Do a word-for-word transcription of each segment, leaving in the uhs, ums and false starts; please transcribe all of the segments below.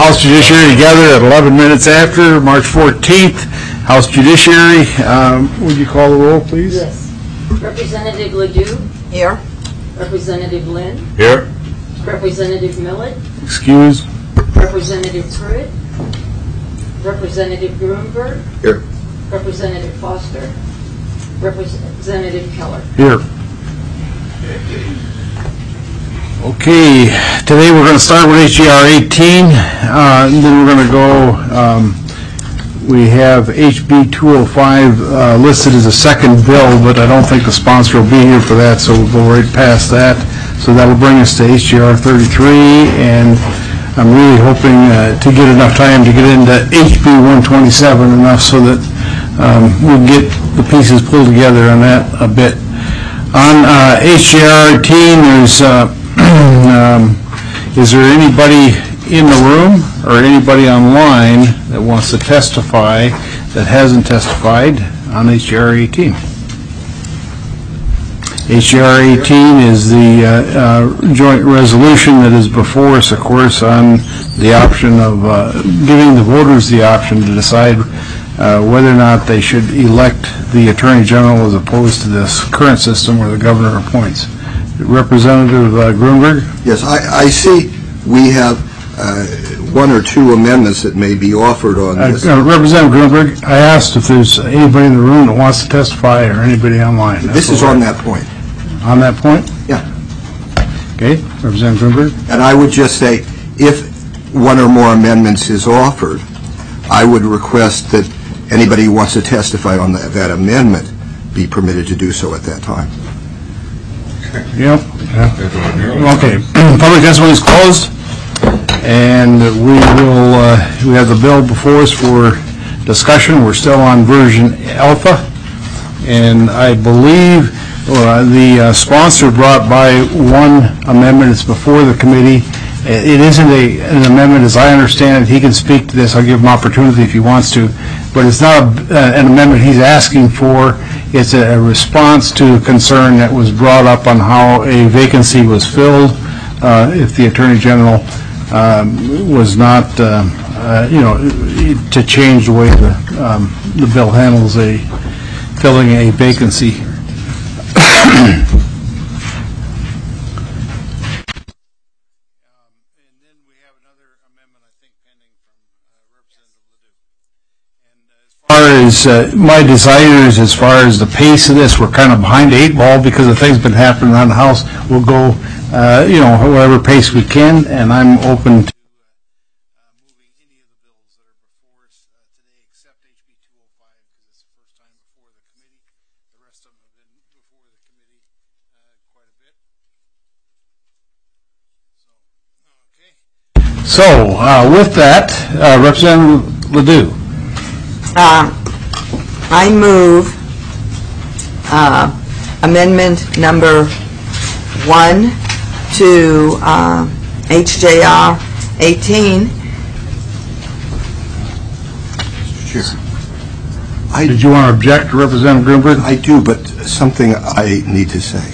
House Judiciary together at eleven minutes after, March fourteenth. House Judiciary, um, would you call the roll, please? Yes. Representative Ledoux? Here. Representative Lynn? Here. Representative Millett? Excuse. Representative Pruitt? Representative Gruenberg? Here. Representative Foster? Representative Keller? Here. Okay, today we're going to start with H J R eighteen, uh, and then we're going to go, um, we have H B two oh five uh, listed as a second bill, but I don't think the sponsor will be here for that, so we'll go right past that. So that will bring us to H J R thirty-three, and I'm really hoping uh, to get enough time to get into H B one twenty-seven enough so that um, we'll get the pieces pulled together on that a bit. On uh, H J R eighteen, there's uh, um, is there anybody in the room or anybody online that wants to testify that hasn't testified on H J R eighteen? H J R eighteen is the uh, uh, joint resolution that is before us, of course, on the option of uh, giving the voters the option to decide uh, whether or not they should elect the Attorney General as opposed to this current system where the governor appoints. Representative uh, Gruenberg? Yes, I, I see we have uh, one or two amendments that may be offered on Uh, this. uh, Representative Gruenberg, I asked if there's anybody in the room that wants to testify or anybody online. This is on that point. On that point? Yeah. Okay, Representative Gruenberg? And I would just say, if one or more amendments is offered, I would request that anybody who wants to testify on that, that amendment be permitted to do so at that time. Yep. Yeah. Okay. Public testimony is closed, and we will. Uh, we have the bill before us for discussion. We're still on version alpha, and I believe uh, the uh, sponsor brought by one amendment. It's before the committee. It isn't a, an amendment, as I understand it. He can speak to this. I'll give him opportunity if he wants to. But it's not a, uh, an amendment he's asking for. It's a, a response to a concern that was brought up on how a vacancy was filled uh, if the Attorney General um, was not, uh, uh, you know, to change the way the, um, the bill handles a filling a vacancy. As uh, my desires as far as the pace of this, we're kind of behind the eight ball because the things been happening around the house. We'll go, uh, you know, whatever pace we can, and I'm open to uh, moving any of the bills that are before us uh, today, except H B two oh five because it's the first time before the committee. The rest of them have been before the committee uh, quite a bit. So, okay. So uh, with that, uh, Representative Ledoux. Uh, I move uh, amendment number one to uh, H J R eighteen. Sure. I, Did you want to object to Representative Gruenberg? I do, but something I need to say.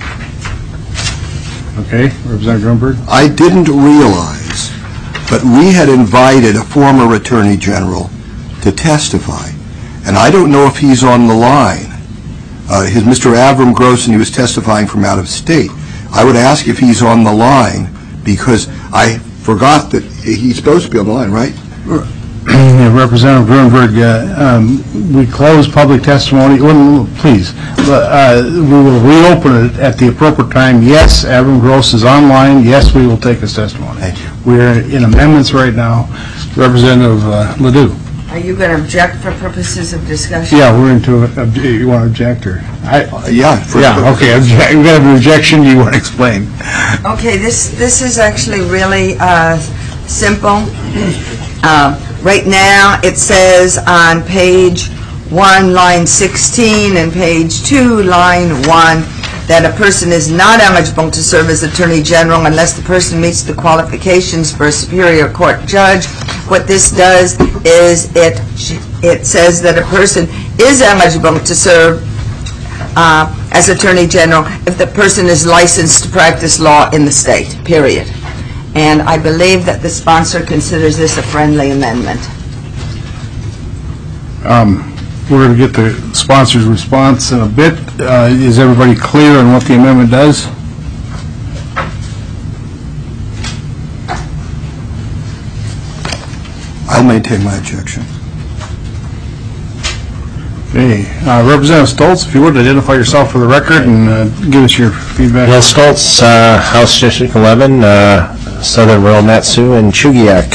Okay, Representative Gruenberg. I didn't realize, but we had invited a former Attorney General to testify, and I don't know if he's on the line. Uh, his Mister Avram Gross, and he was testifying from out of state. I would ask if he's on the line because I forgot that he's supposed to be on the line, right? Representative Gruenberg, uh, um, we close public testimony. Well, please, uh, we will reopen it at the appropriate time. Yes, Avram Gross is online. Yes, we will take his testimony. Thank you. We're in amendments right now. Representative uh, Ledoux. Are you going to object for purposes of discussion? Yeah, we're into it. Ob- you want to object or? I, Uh, yeah. For, yeah, okay. Object. We've got an objection. You want to explain? Okay, this this is actually really uh, simple. Uh, right now, it says on page one, line sixteen, and page two, line one, that a person is not eligible to serve as Attorney General unless the person meets the qualifications for a Superior Court judge. What this does is it it says that a person is eligible to serve uh, as Attorney General if the person is licensed to practice law in the state, period. and I believe that the sponsor considers this a friendly amendment. Um, We're going to get the sponsor's response in a bit. Uh, Is everybody clear on what the amendment does? I'll maintain my objection. Okay, uh, Representative Stoltz, if you would, identify yourself for the record and uh, give us your feedback. Bill Stoltz, uh, House District eleven, uh, Southern Rural Matsu, and Chugiak.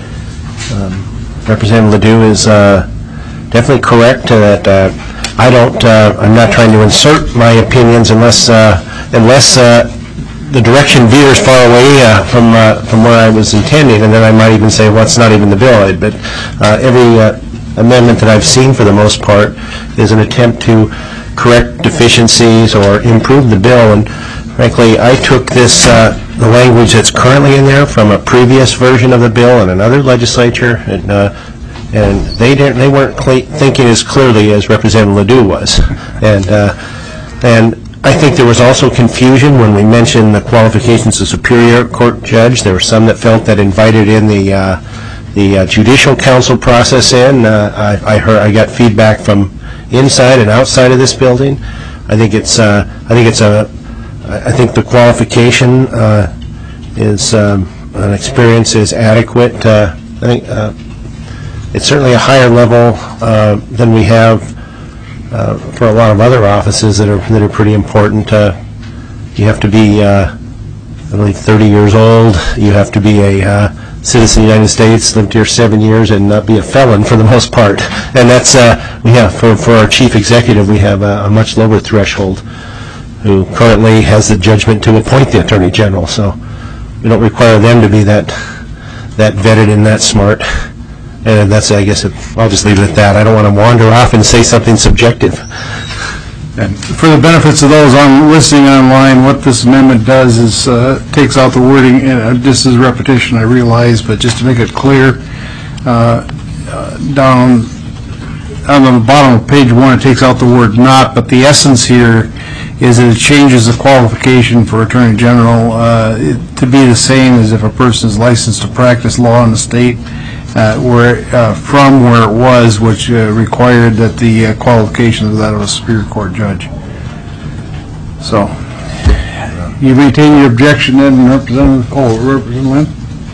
Um, Representative Ledoux is uh, definitely correct uh, that uh, I don't, uh, I'm not trying to insert my opinions unless uh, unless uh, the direction veers far away uh, from uh, from where I was intending, and then I might even say, well, it's not even the bill. But uh, every uh, amendment that I've seen, for the most part, is an attempt to correct deficiencies or improve the bill. And frankly, I took this, uh, the language that's currently in there from a previous version of the bill in another legislature, and, uh, and they didn't, they weren't cl- thinking as clearly as Representative Ledoux was. And, uh, and I think there was also confusion when we mentioned the qualifications of Superior Court judge. There were some that felt that invited in the uh, the uh, judicial council process in. Uh, I, I heard, I got feedback from inside and outside of this building. I think it's, uh, I think it's a, I think the qualification uh, is um, an experience is adequate. Uh, I think uh, it's certainly a higher level uh, than we have uh, for a lot of other offices that are that are pretty important. Uh, you have to be, uh, I believe, thirty years old. You have to be a uh, citizen of the United States, lived here seven years, and not be a felon for the most part. And that's, uh, we have, for, for our chief executive, we have a, a much lower threshold, who currently has the judgment to appoint the Attorney General. So we don't require them to be that, that vetted and that smart. And that's, I guess, it, I'll just leave it at that. I don't want to wander off and say something subjective. And for the benefits of those on listening online, what this amendment does is uh, takes out the wording, and uh, this is repetition, I realize, but just to make it clear, uh, uh, down on the bottom of page one, it takes out the word not, but the essence here is that it changes the qualification for Attorney General uh, it, to be the same as if a person is licensed to practice law in the state, uh, where uh, from where it was, which uh, required that the uh, qualification of that of a Superior Court judge. So, you maintain your objection then, Representative, oh, Representative Lynn?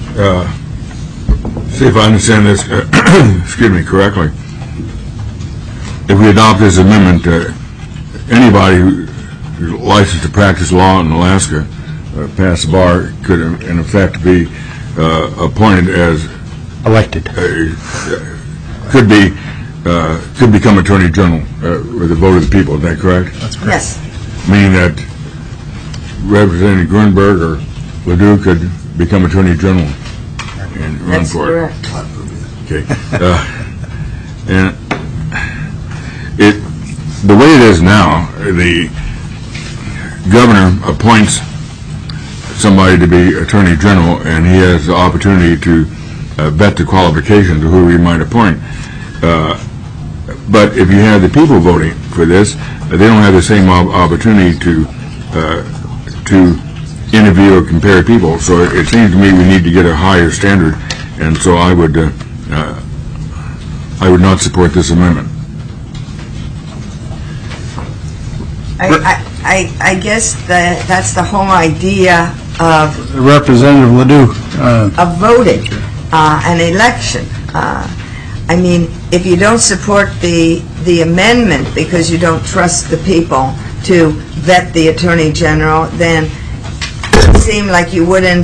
Uh, see if I understand this, uh, excuse me, correctly. If we adopt this amendment, uh, anybody who's licensed to practice law in Alaska, uh, pass the bar, could in effect be uh, appointed as Elected. Uh, could be, uh, could become Attorney General uh, with a vote of the people. Is that correct? That's correct. Yes. Meaning that Representative Grunberg or Ledoux could become Attorney General and run That's for it. correct. Okay. Uh, and it, the way it is now, the governor appoints somebody to be Attorney General, and he has the opportunity to uh, vet the qualifications of who he might appoint. Uh, but if you have the people voting for this, uh, they don't have the same op- opportunity to uh, to interview or compare people. So it, it seems to me we need to get a higher standard, and so I would uh, uh, I would not support this amendment. I, I, I I guess that that's the whole idea of, Representative Ledoux. Uh, of voting, uh, an election. Uh, I mean, if you don't support the, the amendment because you don't trust the people to vet the Attorney General, then it would seem like you wouldn't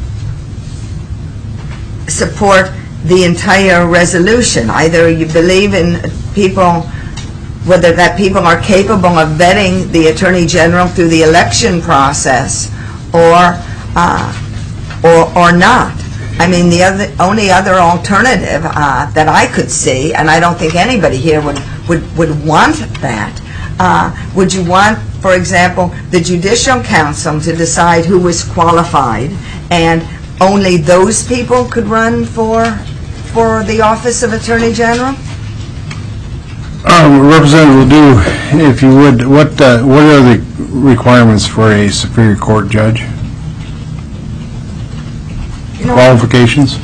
support the entire resolution. Either you believe in people, whether that people are capable of vetting the Attorney General through the election process, or uh, or or not. I mean, the other, only other alternative uh, that I could see, and I don't think anybody here would would, would want that. Uh, would you want, for example, the Judicial Council to decide who was qualified, and only those people could run for for the office of Attorney General? Um, Representative Ledoux, if you would, what uh, what are the requirements for a Superior Court judge? You know, qualifications?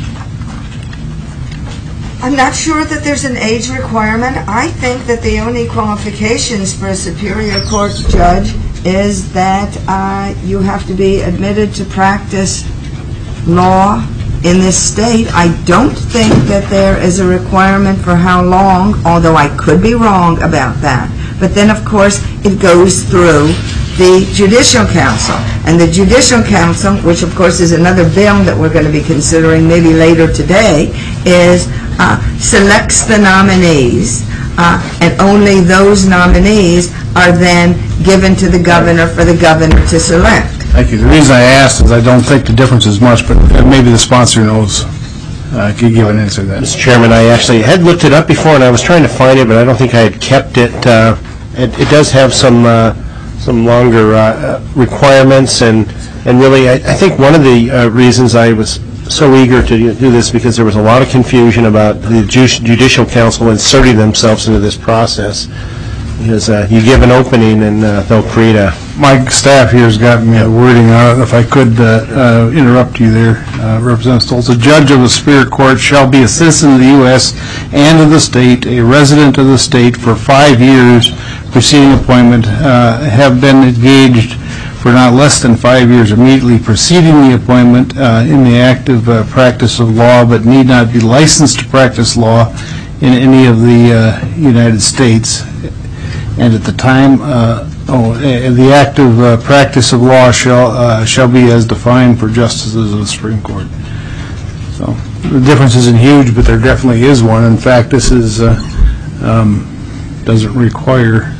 I'm not sure that there's an age requirement. I think that the only qualifications for a Superior Court judge is that uh, you have to be admitted to practice law in this state. I don't think that there is a requirement for how long, although I could be wrong about that. But then, of course, it goes through the Judicial Council. And the Judicial Council, which of course is another bill that we're going to be considering maybe later today, is uh, selects the nominees, uh, and only those nominees are then given to the governor for the governor to select. Thank you. The reason I asked is I don't think the difference is much, but maybe the sponsor knows. Uh, Can you give an answer to that? Mister Chairman, I actually had looked it up before, and I was trying to find it, but I don't think I had kept it. Uh, it, it does have some uh, some longer uh, requirements, and and really, I, I think one of the uh, reasons I was so eager to do this because there was a lot of confusion about the Ju- Judicial Council inserting themselves into this process. Because uh, you give an opening, and uh, they'll create a... My staff here has got me the wording on it. If I could uh, uh, interrupt you there, uh, Representative Stoltz. A judge of a Superior Court shall be a citizen of the U S and of the state, a resident of the state for five years preceding appointment, uh, have been engaged for not less than five years immediately preceding the appointment uh, in the active uh, practice of law, but need not be licensed to practice law in any of the uh, United States. And at the time, uh, oh, uh, the active uh, practice of law shall uh, shall be as defined for justices of the Supreme Court. So the difference isn't huge, but there definitely is one. In fact, this is uh, um, doesn't require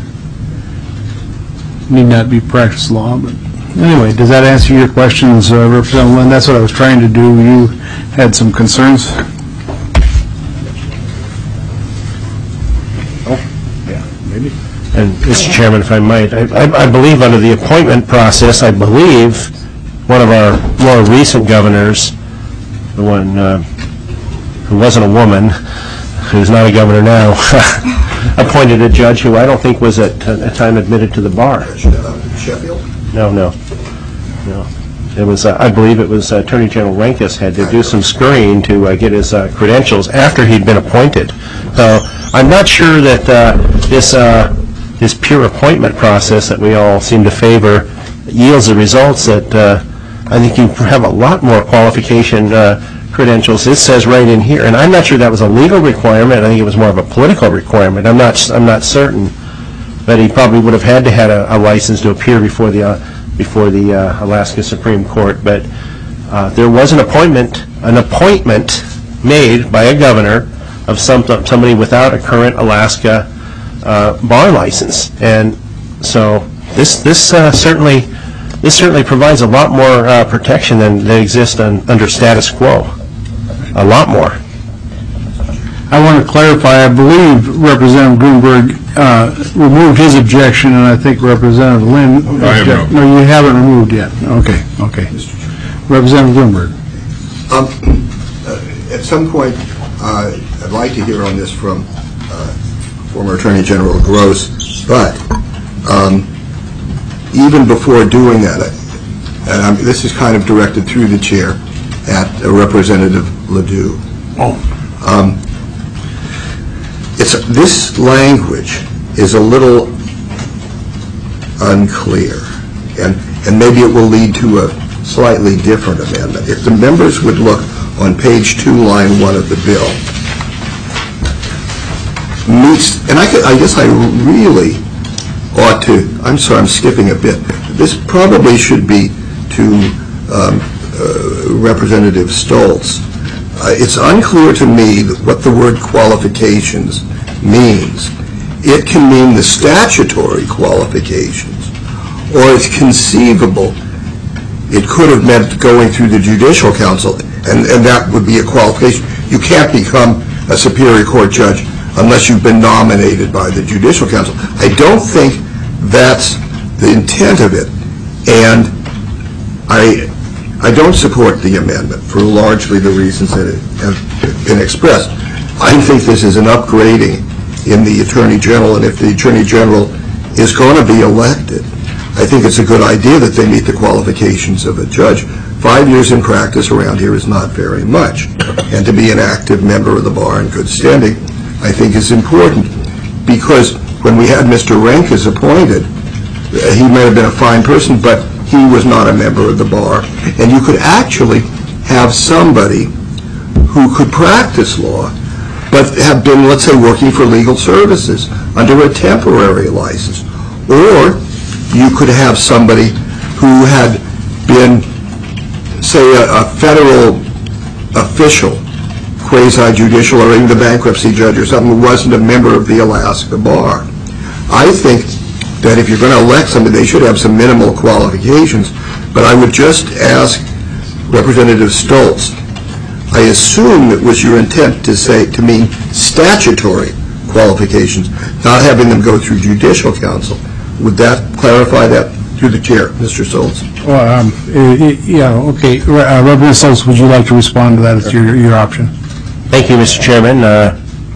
need not be practice law. But anyway, does that answer your questions, uh, Representative Lynn? That's what I was trying to do. You had some concerns. Oh, yeah, maybe. And, Mister Chairman, if I might, I, I, I believe under the appointment process, I believe one of our more recent governors, the one uh, who wasn't a woman, who's not a governor now, appointed a judge who I don't think was at a time admitted to the bar. Sheffield? No, no, no. It was, uh, I believe it was uh, Attorney General Rehnquist had to do some scurrying to uh, get his uh, credentials after he'd been appointed. So I'm not sure that uh, this uh, this pure appointment process that we all seem to favor yields the results that uh, I think you have a lot more qualification uh, credentials. It says right in here, and I'm not sure that was a legal requirement. I think it was more of a political requirement. I'm not I'm not certain, but he probably would have had to have a, a license to appear before the uh, before the uh, Alaska Supreme Court. But uh, there was an appointment an appointment made by a governor of some somebody without a current Alaska Uh, bar license, and so this this uh, certainly this certainly provides a lot more uh, protection than that exists on, under status quo. A lot more. I want to clarify. I believe Representative Grunberg uh, removed his objection, and I think Representative Lynn. I have no. No, you haven't removed yet. Okay, okay. Representative Grunberg. Um, uh, at some point, uh, I'd like to hear on this from uh, former Attorney General Gross, but um, even before doing that, and I'm, this is kind of directed through the chair at uh, Representative Ledoux. Oh. Um, it's this language is a little unclear, and and maybe it will lead to a slightly different amendment. If the members would look on page two, line one of the bill. Meets, and I, could, I guess I really ought to, I'm sorry, I'm skipping a bit. This probably should be to um, uh, Representative Stoltz. Uh, it's unclear to me what the word qualifications means. It can mean the statutory qualifications, or it's conceivable it could have meant going through the Judicial Council, and, and that would be a qualification. You can't become a Superior Court judge unless you've been nominated by the Judicial Council. I don't think that's the intent of it, and I I don't support the amendment for largely the reasons that have been expressed. I think this is an upgrading in the Attorney General, and if the Attorney General is going to be elected, I think it's a good idea that they meet the qualifications of a judge. five years in practice around here is not very much. And to be an active member of the bar in good standing, I think is important. Because when we had Mister Rehnquist appointed, uh, he may have been a fine person, but he was not a member of the bar. And you could actually have somebody who could practice law, but have been, let's say, working for legal services under a temporary license. Or you could have somebody who had been, say, a, a federal official, quasi-judicial, or even the bankruptcy judge or something, who wasn't a member of the Alaska Bar. I think that if you're going to elect somebody, they should have some minimal qualifications. But I would just ask Representative Stoltz, I assume it was your intent to say, to mean statutory qualifications, not having them go through judicial counsel. Would that clarify that through the chair, Mister Stoltz? Well, um, uh, yeah, okay. Uh, Representative Stoltz, would you like to respond to that? It's your, your option. Thank you, Mister Chairman. Uh,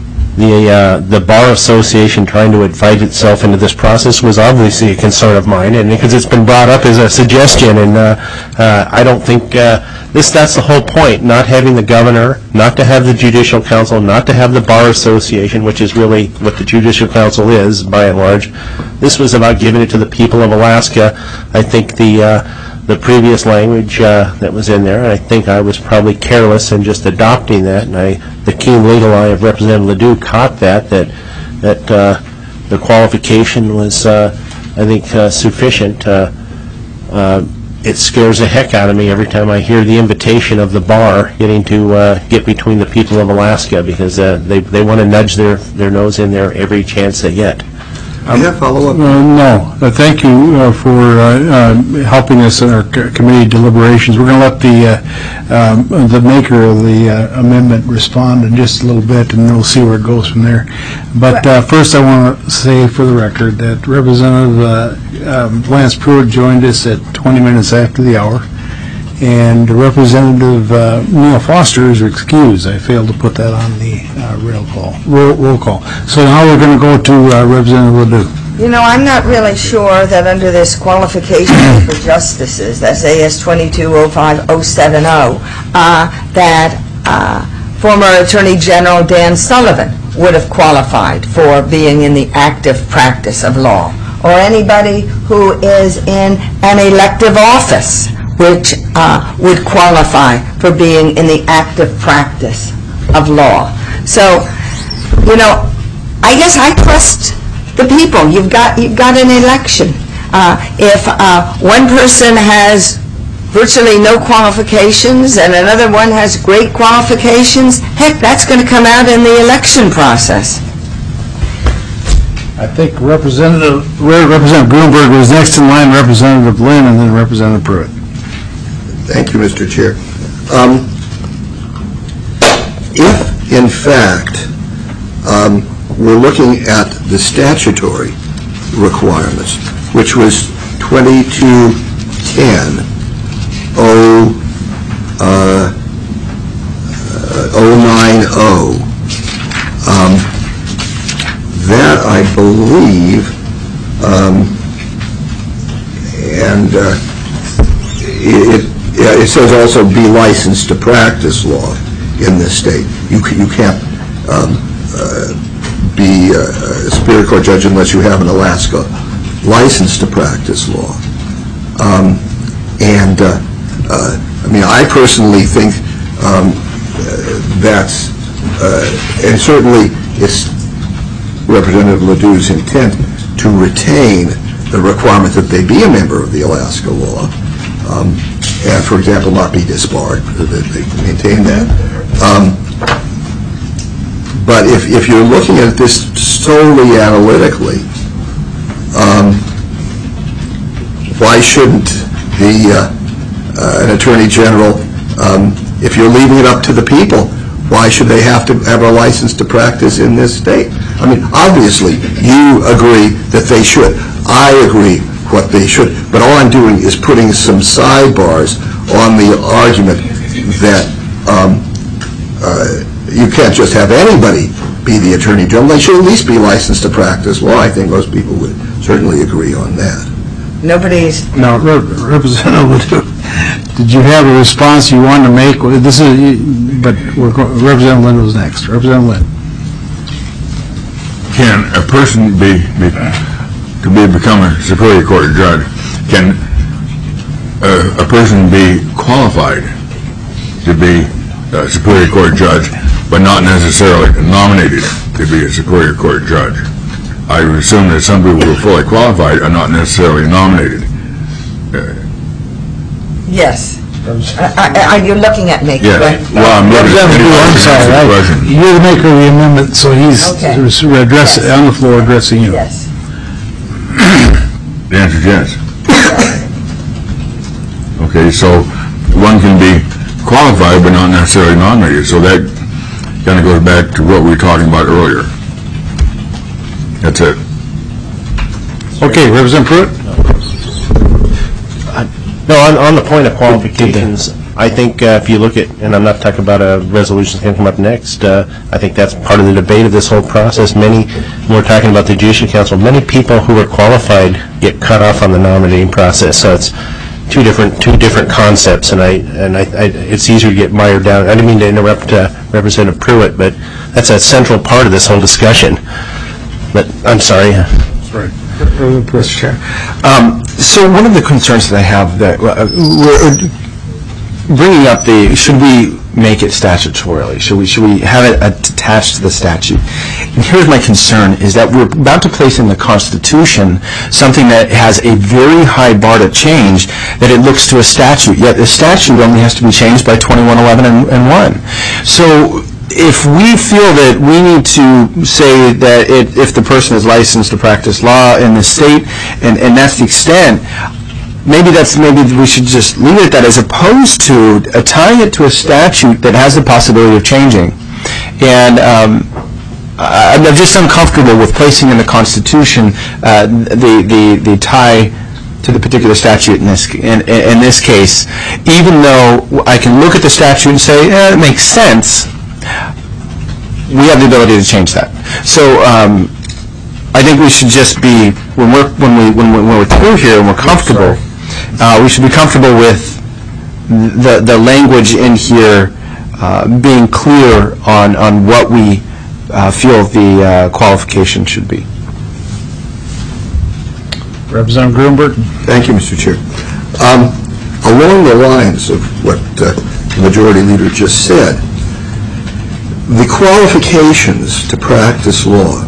the uh, the Bar Association trying to invite itself into this process was obviously a concern of mine, and because it's been brought up as a suggestion, and uh, uh, I don't think uh, this that's the whole point, not having the governor, not to have the Judicial Council, not to have the Bar Association, which is really what the Judicial Council is, by and large. This was about giving it to the people of Alaska. I think the uh, the previous language uh, that was in there, I think I was probably careless in just adopting that, and I, the keen legal eye of Representative Ledoux caught that, that, that uh, the qualification was, uh, I think, uh, sufficient. Uh, uh, it scares the heck out of me every time I hear the invitation of the bar getting to uh, get between the people of Alaska, because uh, they, they want to nudge their, their nose in there every chance they get. Um, yeah, follow up. Uh, no. Uh, thank you uh, for uh, uh, helping us in our c- committee deliberations. We're going to let the uh, um, the maker of the uh, amendment respond in just a little bit, and we'll see where it goes from there. But uh, first, I want to say for the record that Representative uh, um, Lance Pruitt joined us at twenty minutes after the hour, and Representative uh, Neil Foster is excused. I failed to put that on the uh, rail call, roll, roll call. So now we're going to go to uh, Representative Ledoux. You know, I'm not really sure that under this qualification for justices, that's A S twenty-two oh five oh seven oh, uh, that uh, former Attorney General Dan Sullivan would have qualified for being in the active practice of law, or anybody who is in an elective office, which uh, would qualify for being in the active practice of law. So, you know, I guess I trust the people. You've got you've got an election. Uh, if uh, one person has virtually no qualifications and another one has great qualifications, heck, that's going to come out in the election process. I think Representative Representative Gruenberg was next in line, Representative Lynn, and then Representative Pruitt. Thank you, Mister Chair. Um, if, in fact, um, we're looking at the statutory requirements, which was twenty-two ten oh nine oh, um, that I believe, um, and uh, it, it, it says also be licensed to practice law in this state. You, you can't um, uh, be a Superior Court judge unless you have an Alaska license to practice law. Um, and uh, uh, I mean, I personally think um, uh, that's, uh, and certainly it's Representative Ledoux's intent to retain the requirement that they be a member of the Alaska law, um, and, for example, not be disbarred, that they maintain that. Um, But if, if you're looking at this solely analytically, um, why shouldn't the uh, uh, an attorney general, um, if you're leaving it up to the people, why should they have to have a license to practice in this state? I mean, obviously, you agree that they should. I agree what they should. But all I'm doing is putting some sidebars on the argument that um, uh, you can't just have anybody be the Attorney General. They should at least be licensed to practice law. I think most people would certainly agree on that. Nobody's... No, Representative Ledoux. did you have a response you wanted to make? This is, but we're go- Representative Lind was next. Representative Lind. Can a person be, be to be become a Superior Court judge? Can a, a person be qualified to be a Superior Court judge, but not necessarily nominated to be a Superior Court judge? I would assume that some people who are fully qualified are not necessarily nominated. Uh, Yes. I- I- Are you looking at me? Yeah. Right? Well, I'm looking at Representative Brewer, I'm sorry. the I- question. You're the maker of the amendment, so he's Okay. address, Yes. on the floor addressing you. Yes. The answer is yes. Okay, so one can be qualified but not necessarily nominated, so that kind of goes back to what we were talking about earlier. That's it. Okay, Representative Pruitt? No, on, on the point of qualifications, I think uh, if you look at, and I'm not talking about a resolution that's going to come up next, uh, I think that's part of the debate of this whole process. Many, when we're talking about the Judicial Council, many people who are qualified get cut off on the nominating process, so it's two different two different concepts, and I and I, I it's easier to get mired down. I didn't mean to interrupt uh, Representative Pruitt, but that's a central part of this whole discussion. But I'm sorry. Sorry. Mister Chair. Um, so one of the concerns that I have that uh, we're bringing up the, should we make it statutorily? Should we should we have it attached to the statute? And here's my concern, is that we're about to place in the Constitution something that has a very high bar to change, that it looks to a statute, yet the statute only has to be changed by twenty-one eleven and, and one. So if we feel that we need to say that it, if the person is licensed to practice law in the state, and, and that's the extent, maybe that's maybe we should just leave it at that, as opposed to uh, tying it to a statute that has the possibility of changing. And um, I- I'm just uncomfortable with placing in the Constitution uh, the, the, the tie to the particular statute in this in, in this case, even though I can look at the statute and say, eh, it makes sense. We have the ability to change that. So um, I think we should just be, when we're when we when we're, when we're through here and we're comfortable, uh, we should be comfortable with the the language in here uh, being clear on on what we uh, feel the uh, qualification should be. Representative Gruenberg? Thank you, Mister Chair. Um, Along the lines of what uh, the Majority Leader just said, the qualifications to practice law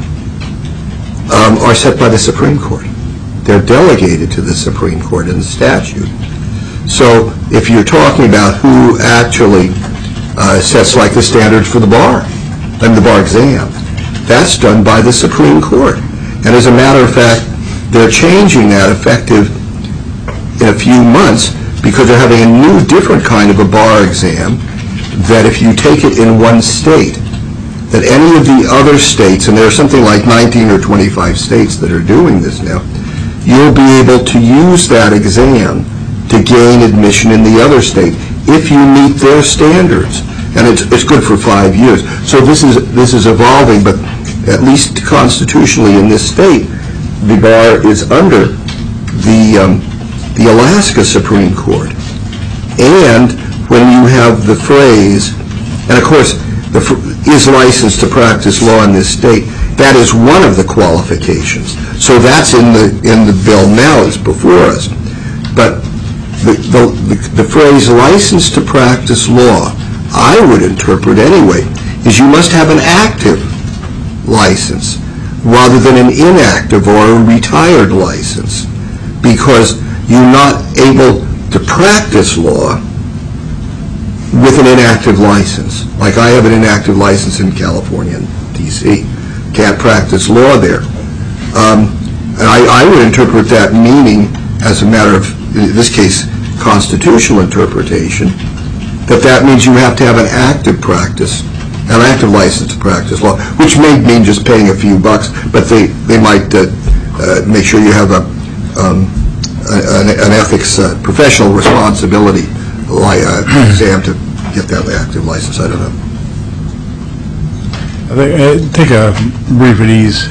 um, are set by the Supreme Court. They're delegated to the Supreme Court in the statute. So if you're talking about who actually uh, sets like the standards for the bar, and the bar exam, that's done by the Supreme Court. And as a matter of fact, they're changing that effective in a few months because they're having a new, different kind of a bar exam that if you take it in one state, that any of the other states, and there are something like nineteen or twenty-five states that are doing this now, you'll be able to use that exam to gain admission in the other state if you meet their standards. And it's, it's good for five years. So this is, this is evolving, but at least constitutionally in this state, the bar is under the, um, the Alaska Supreme Court. And when you have the phrase, and of course, the fr- is licensed to practice law in this state, that is one of the qualifications. So that's in the in the bill now, it's before us. But the, the, the, the phrase licensed to practice law, I would interpret anyway, is you must have an active license rather than an inactive or a retired license, because you're not able to practice law with an inactive license. Like I have an inactive license in California and D C Can't practice law there. Um, and I, I would interpret that meaning as a matter of, in this case, constitutional interpretation, that that means you have to have an active practice, an active license to practice law, which may mean just paying a few bucks, but they, they might uh, uh, make sure you have a, um, a, an, an ethics uh, professional responsibility like uh, exam to get that active license. I don't know. I think, uh, take a brief at ease.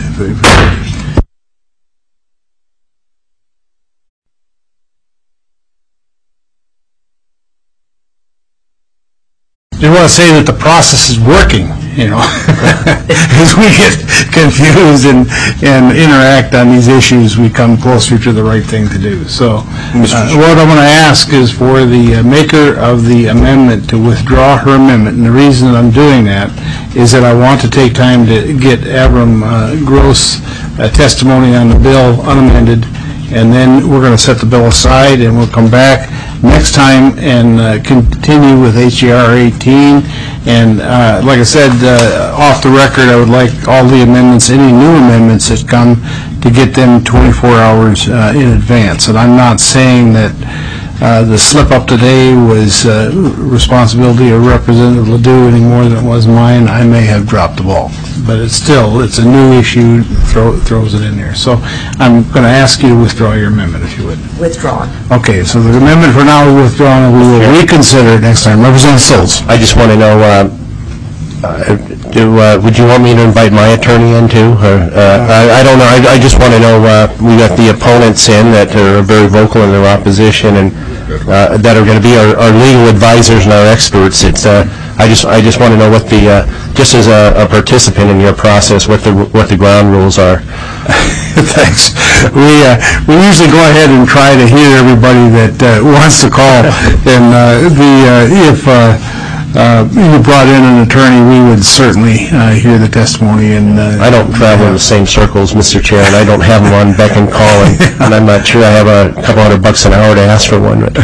just want to say that the process is working, you know, as we get confused and, and interact on these issues, we come closer to the right thing to do. So uh, what I'm going to ask is for the uh, maker of the amendment to withdraw her amendment, and the reason I'm doing that is that I want to take time to get Avram uh, Gross uh, testimony on the bill unamended, and then we're going to set the bill aside, and we'll come back next time and uh, continue with H E R eighteen. And uh, like I said, uh, off the record, I would like all the amendments, any new amendments that come, to get them twenty-four hours uh, in advance. And I'm not saying that uh, the slip up today was uh, responsibility of Representative Ledoux any more than it was mine. I may have dropped the ball. But it's still, it's a new issue, throw, throws it in there. So I'm going to ask you to withdraw your amendment, if you would. Withdrawn. Okay, so the amendment for now is withdrawn, and we will reconsider it next time. Representative Sills. I just want to know, uh, uh, do, uh, would you want me to invite my attorney in too? Or, uh, I, I don't know, I, I just want to know, uh, we got the opponents in that are very vocal in their opposition and uh, that are going to be our, our legal advisors and our experts. It's, uh, I just, I just want to know what the, uh, just as a, a participant in your process, what the, what the ground rules are. Thanks. We uh, we usually go ahead and try to hear everybody that uh, wants to call, and uh, the uh, if uh, uh, you brought in an attorney, we would certainly uh, hear the testimony. And uh, I don't travel in the same circles, Mister Chair, and I don't have them on beck and call, and, and I'm not sure I have a couple hundred bucks an hour to ask for one. But.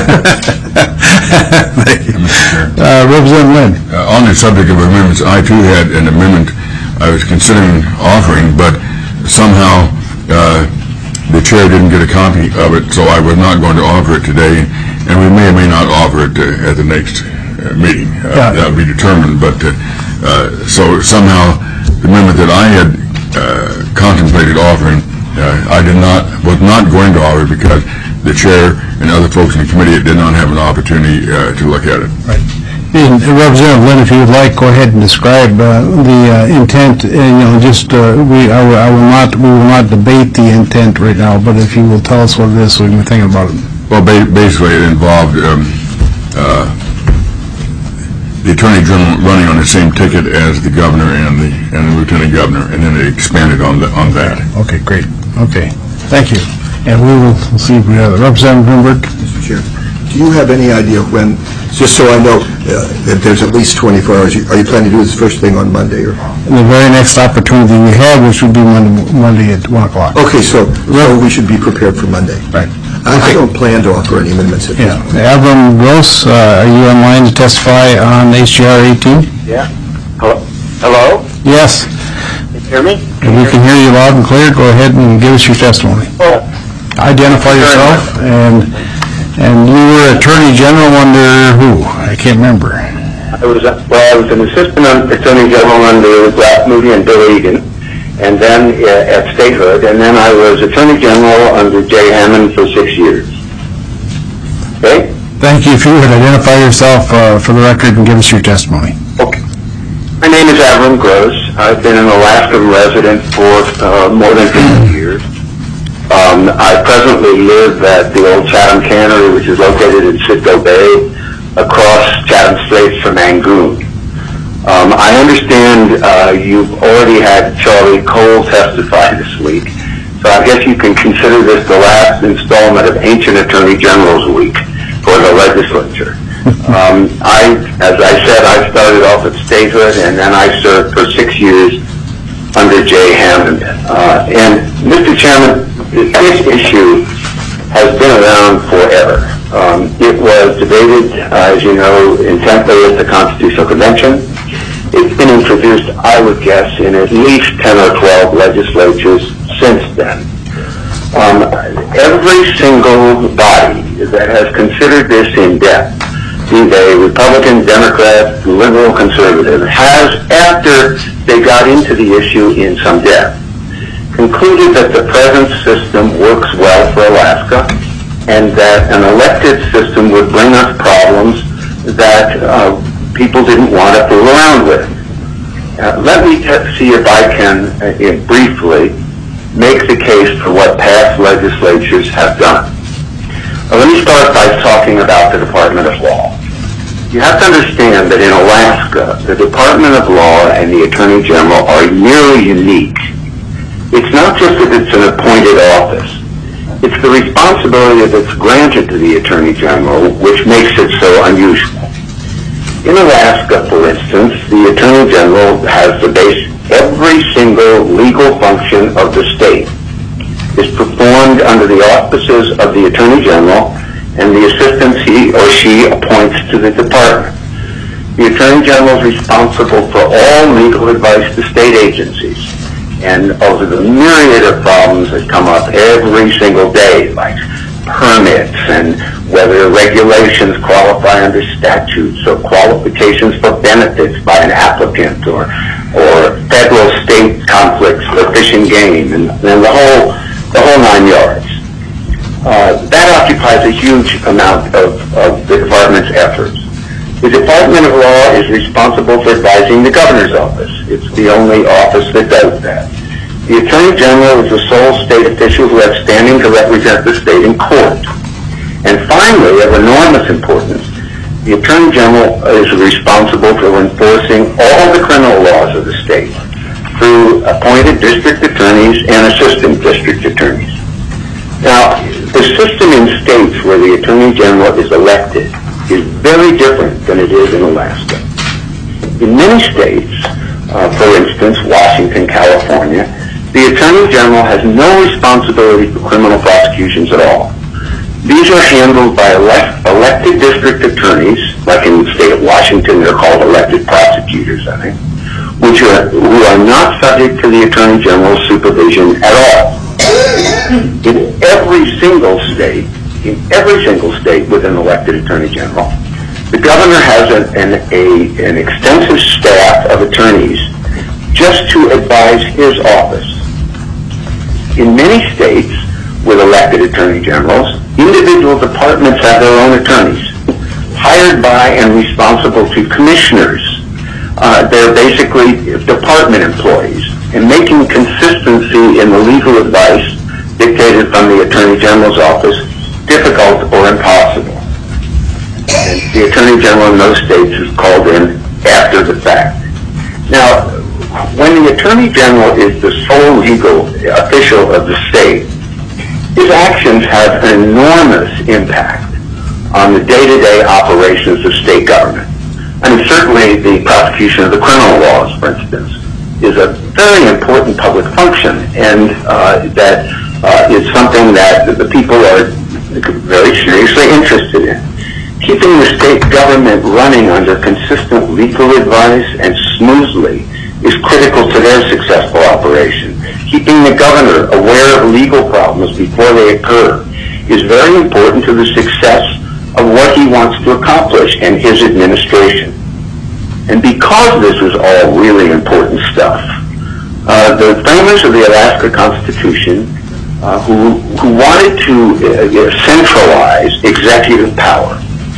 Thank you, Mister Chair. Uh, Representative Lynn. Uh, on the subject of amendments, I too had an amendment I was considering offering, but somehow uh, the chair didn't get a copy of it, so I was not going to offer it today, and we may or may not offer it uh, at the next uh, meeting. Uh, yeah. That will be determined, but uh, uh, so somehow the amendment that I had uh, contemplated offering, uh, I did not, was not going to offer because the chair and other folks in the committee did not have an opportunity uh, to look at it. Right. And Representative Lynn, if you would like, go ahead and describe uh, the uh, intent. And, you know, just uh, we, I, will- I will not, we will not debate the intent right now. But if you will tell us what it is, so we can think about it. Well, ba- basically, it involved um, uh, the Attorney General running on the same ticket as the governor and the and the Lieutenant Governor, and then they expanded on the, on that. Okay, great. Okay, thank you. And we will we'll see if we have it. Representative Greenberg. Mister Chair, do you have any idea when, just so I know uh, that there's at least twenty-four hours, you- are you planning to do this first thing on Monday? Or? And the very next opportunity we have, which would be Monday, Monday at one o'clock. Okay, so, so we should be prepared for Monday. Right. I I don't plan to offer any amendments at this Yeah. point. Avram Gross, uh, are you online to testify on H G R eighteen? Yeah. Hello? Hello? Yes. Can you hear me? If we can hear you loud and clear, go ahead and give us your testimony. Oh, Identify yourself, and and you were Attorney General under who? I can't remember. I was, uh, well, I was an assistant attorney general under Ralph Moody and Bill Egan, and then uh, at statehood, and then I was attorney general under Jay Hammond for six years. Okay? Thank you. If you would identify yourself uh, for the record and give us your testimony. Okay. My name is Avram Gross. I've been an Alaska resident for uh, more than fifty years. Um, I presently live at the old Chatham Cannery, which is located in Citgo Bay, across Chatham Straits from Angoon. Um, I understand uh, you've already had Charlie Cole testify this week, so I guess you can consider this the last installment of Ancient Attorney General's Week for the legislature. um, I, as I said, I started off at statehood, and then I served for six years under Jay Hammond. Uh, and Mister Chairman, this issue has been around forever. Um, it was debated, uh, as you know, intently at the Constitutional Convention. It's been introduced, I would guess, in at least ten or twelve legislatures since then. Um, every single body that has considered this in depth, be they Republican, Democrat, liberal, conservative, has, after they got into the issue in some depth, concluded that the present system works well for Alaska and that an elected system would bring us problems that uh, people didn't want to fool around with. Uh, let me t- see if I can, uh, briefly, make the case for what past legislatures have done. Uh, let me start by talking about the Department of Law. You have to understand that in Alaska, the Department of Law and the Attorney General are nearly unique. It's not just that it's an appointed office. It's the responsibility that's granted to the Attorney General which makes it so unusual. In Alaska, for instance, the Attorney General has to base every single legal function of the state is performed under the auspices of the Attorney General and the assistants he or she appoints to the department. The Attorney General is responsible for all legal advice to state agencies and over the myriad of problems that come up every single day, like permits and whether regulations qualify under statutes or qualifications for benefits by an applicant or or federal-state conflicts for fish and game and, and the whole the whole nine yards. Uh, that occupies a huge amount of, of the department's efforts. The Department of Law is responsible for advising the governor's office. It's the only office that does that. The Attorney General is the sole state official who has standing to represent the state in court. And finally, of enormous importance, the Attorney General is responsible for enforcing all the criminal laws of the state through appointed district attorneys and assistant district attorneys. Now, the system in states where the Attorney General is elected is very different than it is in Alaska. In many states, uh, for instance, Washington, California, the Attorney General has no responsibility for criminal prosecutions at all. These are handled by elect, elected district attorneys, like in the state of Washington, they're called elected prosecutors, I think, which are, who are not subject to the Attorney General's supervision at all. In every single state, in every single state with an elected Attorney General, the governor has an, an, a, an extensive staff of attorneys just to advise his office. In many states with elected Attorney Generals, individual departments have their own attorneys, hired by and responsible to commissioners. Uh, they're basically department employees, and making consistency in the legal advice dictated from the Attorney General's office difficult or impossible. And the Attorney General in those states is called in after the fact. Now, when the Attorney General is the sole legal official of the state, his actions have an enormous impact on the day-to-day operations of state government. I mean, certainly the prosecution of the criminal laws, for instance, is a very important public function, and uh, that uh, is something that the people are very seriously interested in. Keeping the state government running under consistent legal advice and smoothly is critical to their successful operation. Keeping the governor aware of legal problems before they occur is very important to the success of what he wants to accomplish and his administration. And because this is all really important stuff, uh, the framers of the Alaska Constitution, uh, who, who wanted to uh, centralize executive power,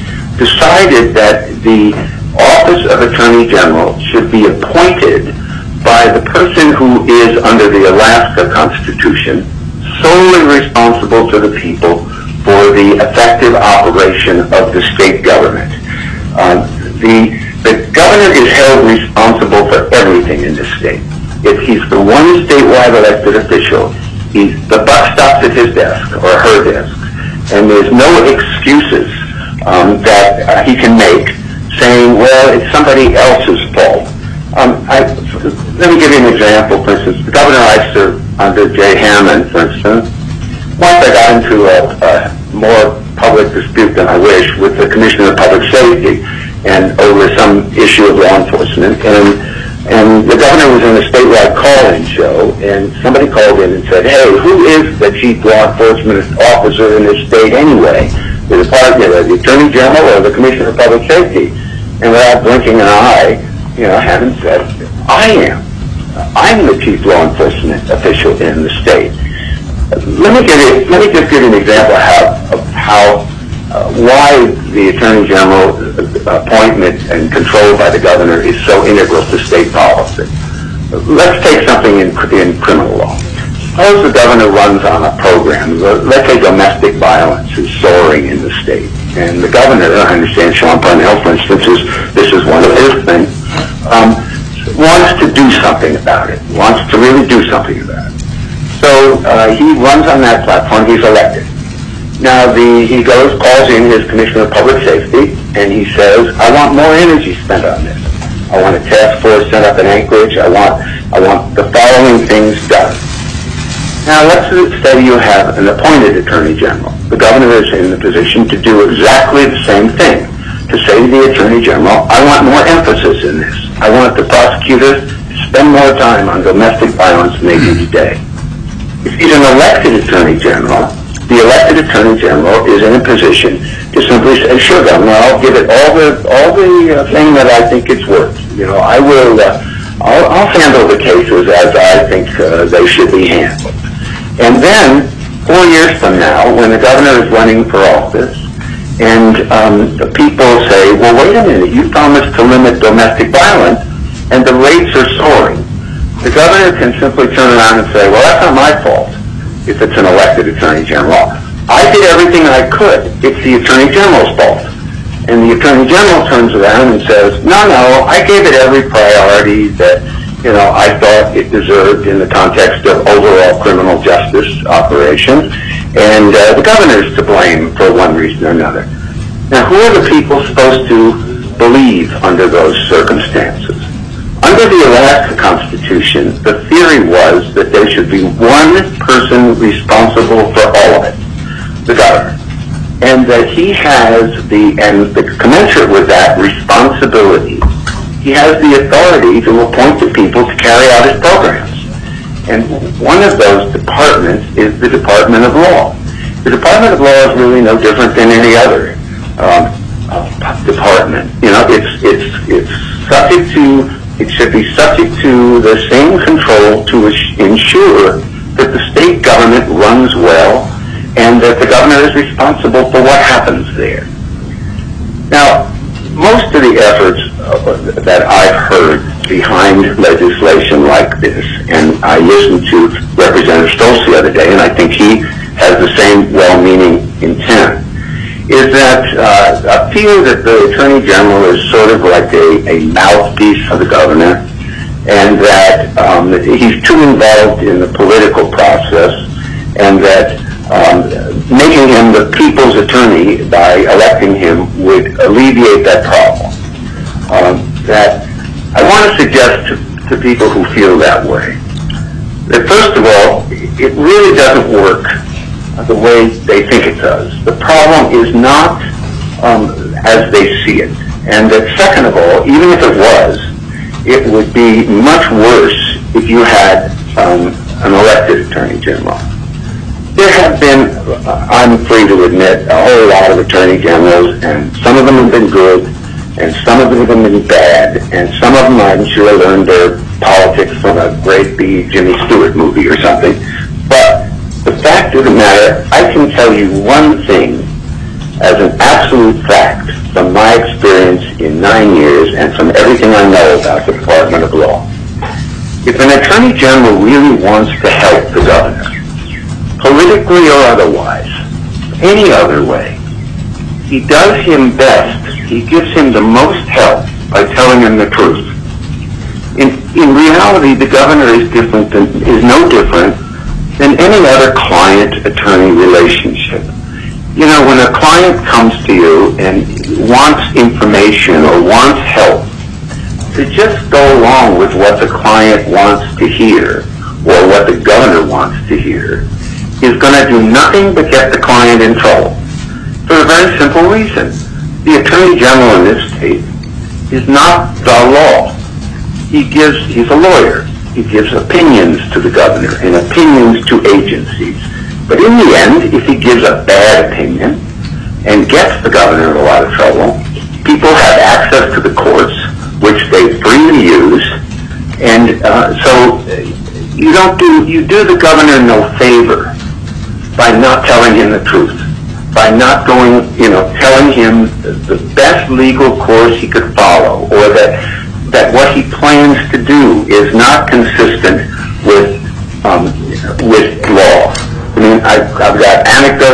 decided that the office of Attorney General should be appointed by the person who is, under the Alaska Constitution, solely responsible to the people for the effective operation of the state government. Uh, the, the governor is held responsible for everything in the state. If he's the one statewide elected official, he's, the buck stops at his desk or her desk, and there's no excuses um, that uh, he can make saying, well, it's somebody else's fault. Um, I, let me give you an example, for instance. The governor I served under Jay Hammond, for instance, once I got into a, a more public dispute than I wish with the Commissioner of Public Safety and over some issue of law enforcement, and and the governor was in a statewide call-in show, and somebody called in and said, hey, who is the chief law enforcement officer in this state anyway? The department, the Attorney General or the Commissioner of Public Safety? And without blinking an eye, you know, Hammond said, I am. I'm the chief law enforcement official in the state. Let me give you, let me just give you an example of how, of how uh, why the Attorney General appointment and control by the governor is so integral to state policy. Let's take something in, in criminal law. Suppose the governor runs on a program. Let's say domestic violence is soaring in the state. and the governor, I understand Sean Parnell, for instance, is, this is one of his things, um, wants to do something about it, wants to really do something about it. So uh, he runs on that platform, he's elected. Now the, he goes, calls in his Commissioner of Public Safety, and he says, I want more energy spent on this. I want a task force set up in Anchorage, I want, I want the following things done. Now let's say you have an appointed Attorney General. The governor is in the position to do exactly the same thing, to say to the Attorney General, I want more emphasis in this. I want the prosecutors to spend more time on domestic violence than they do today. If he's an elected Attorney General, the elected Attorney General is in a position to simply say, sure, Governor, I'll give it all the all the uh, thing that I think it's worth. You know, I will, uh, I'll, I'll handle the cases as I think uh, they should be handled. And then, four years from now, when the governor is running for office, and um, the people say, well, wait a minute, you promised to limit domestic violence, and the rates are soaring. The governor can simply turn around and say, well, that's not my fault if it's an elected Attorney General. I did everything I could. It's the Attorney General's fault. And the Attorney General turns around and says, no, no, I gave it every priority that, you know, I thought it deserved in the context of overall criminal justice operations, and uh, the governor's to blame for one reason or another. Now, who are the people supposed to believe under those circumstances? Under the Alaska Constitution, the theory was that there should be one person responsible for all of it, the governor, and that he has the, and the commensurate with that responsibility, he has the authority to appoint the people to carry out his programs. And one of those departments is the Department of Law. The Department of Law is really no different than any other um, uh, department. You know, it's it's it's subject to it should be subject to the same control to ensure that the state government runs well and that the governor is responsible for what happens there. Now, most of the efforts uh, that I've heard behind legislation like this, and I listened to Representative Stoltz the other day, and I think he has the same well-meaning intent, is that uh, I feel that the Attorney General is sort of like a, a mouthpiece of the governor, and that um, he's too involved in the political process, and that um, making him the people's attorney by electing him would alleviate that problem. Um, that I want to suggest to, to people who feel that way that, first of all, it really doesn't work the way they think it does. The problem is not um, as they see it. And that, second of all, even if it was, it would be much worse if you had um, an elected Attorney General. There have been, uh, I'm free to admit, a whole lot of Attorney Generals, and some of them have been good, and some of them have been bad, and some of them, I'm sure, learned their politics from a great B. Jimmy Stewart movie or something. But the fact of the matter, I can tell you one thing as an absolute fact from my experience in nine years and from everything I know about the Department of Law. If an Attorney General really wants to help the governor, politically or otherwise, any other way, he does him best, he gives him the most help by telling him the truth. In, in reality, the governor is different than, is no different than any other client-attorney relationship. You know, when a client comes to you and wants information or wants help, to just go along with what the client wants to hear or what the governor wants to hear is going to do nothing but get the client in trouble. For a very simple reason. The Attorney General in this state is not the law. He gives, he's a lawyer. He gives opinions to the governor and opinions to agencies. But in the end, if he gives a bad opinion and gets the governor in a lot of trouble, people have access to the courts, which they freely use, and uh, so you don't do, you do the governor no favor by not telling him the truth, by not going, you know, telling him the best legal course he could follow, or that that what he plans to do is not consistent with um, with law. I mean, I've, I've got anecdotes I can tell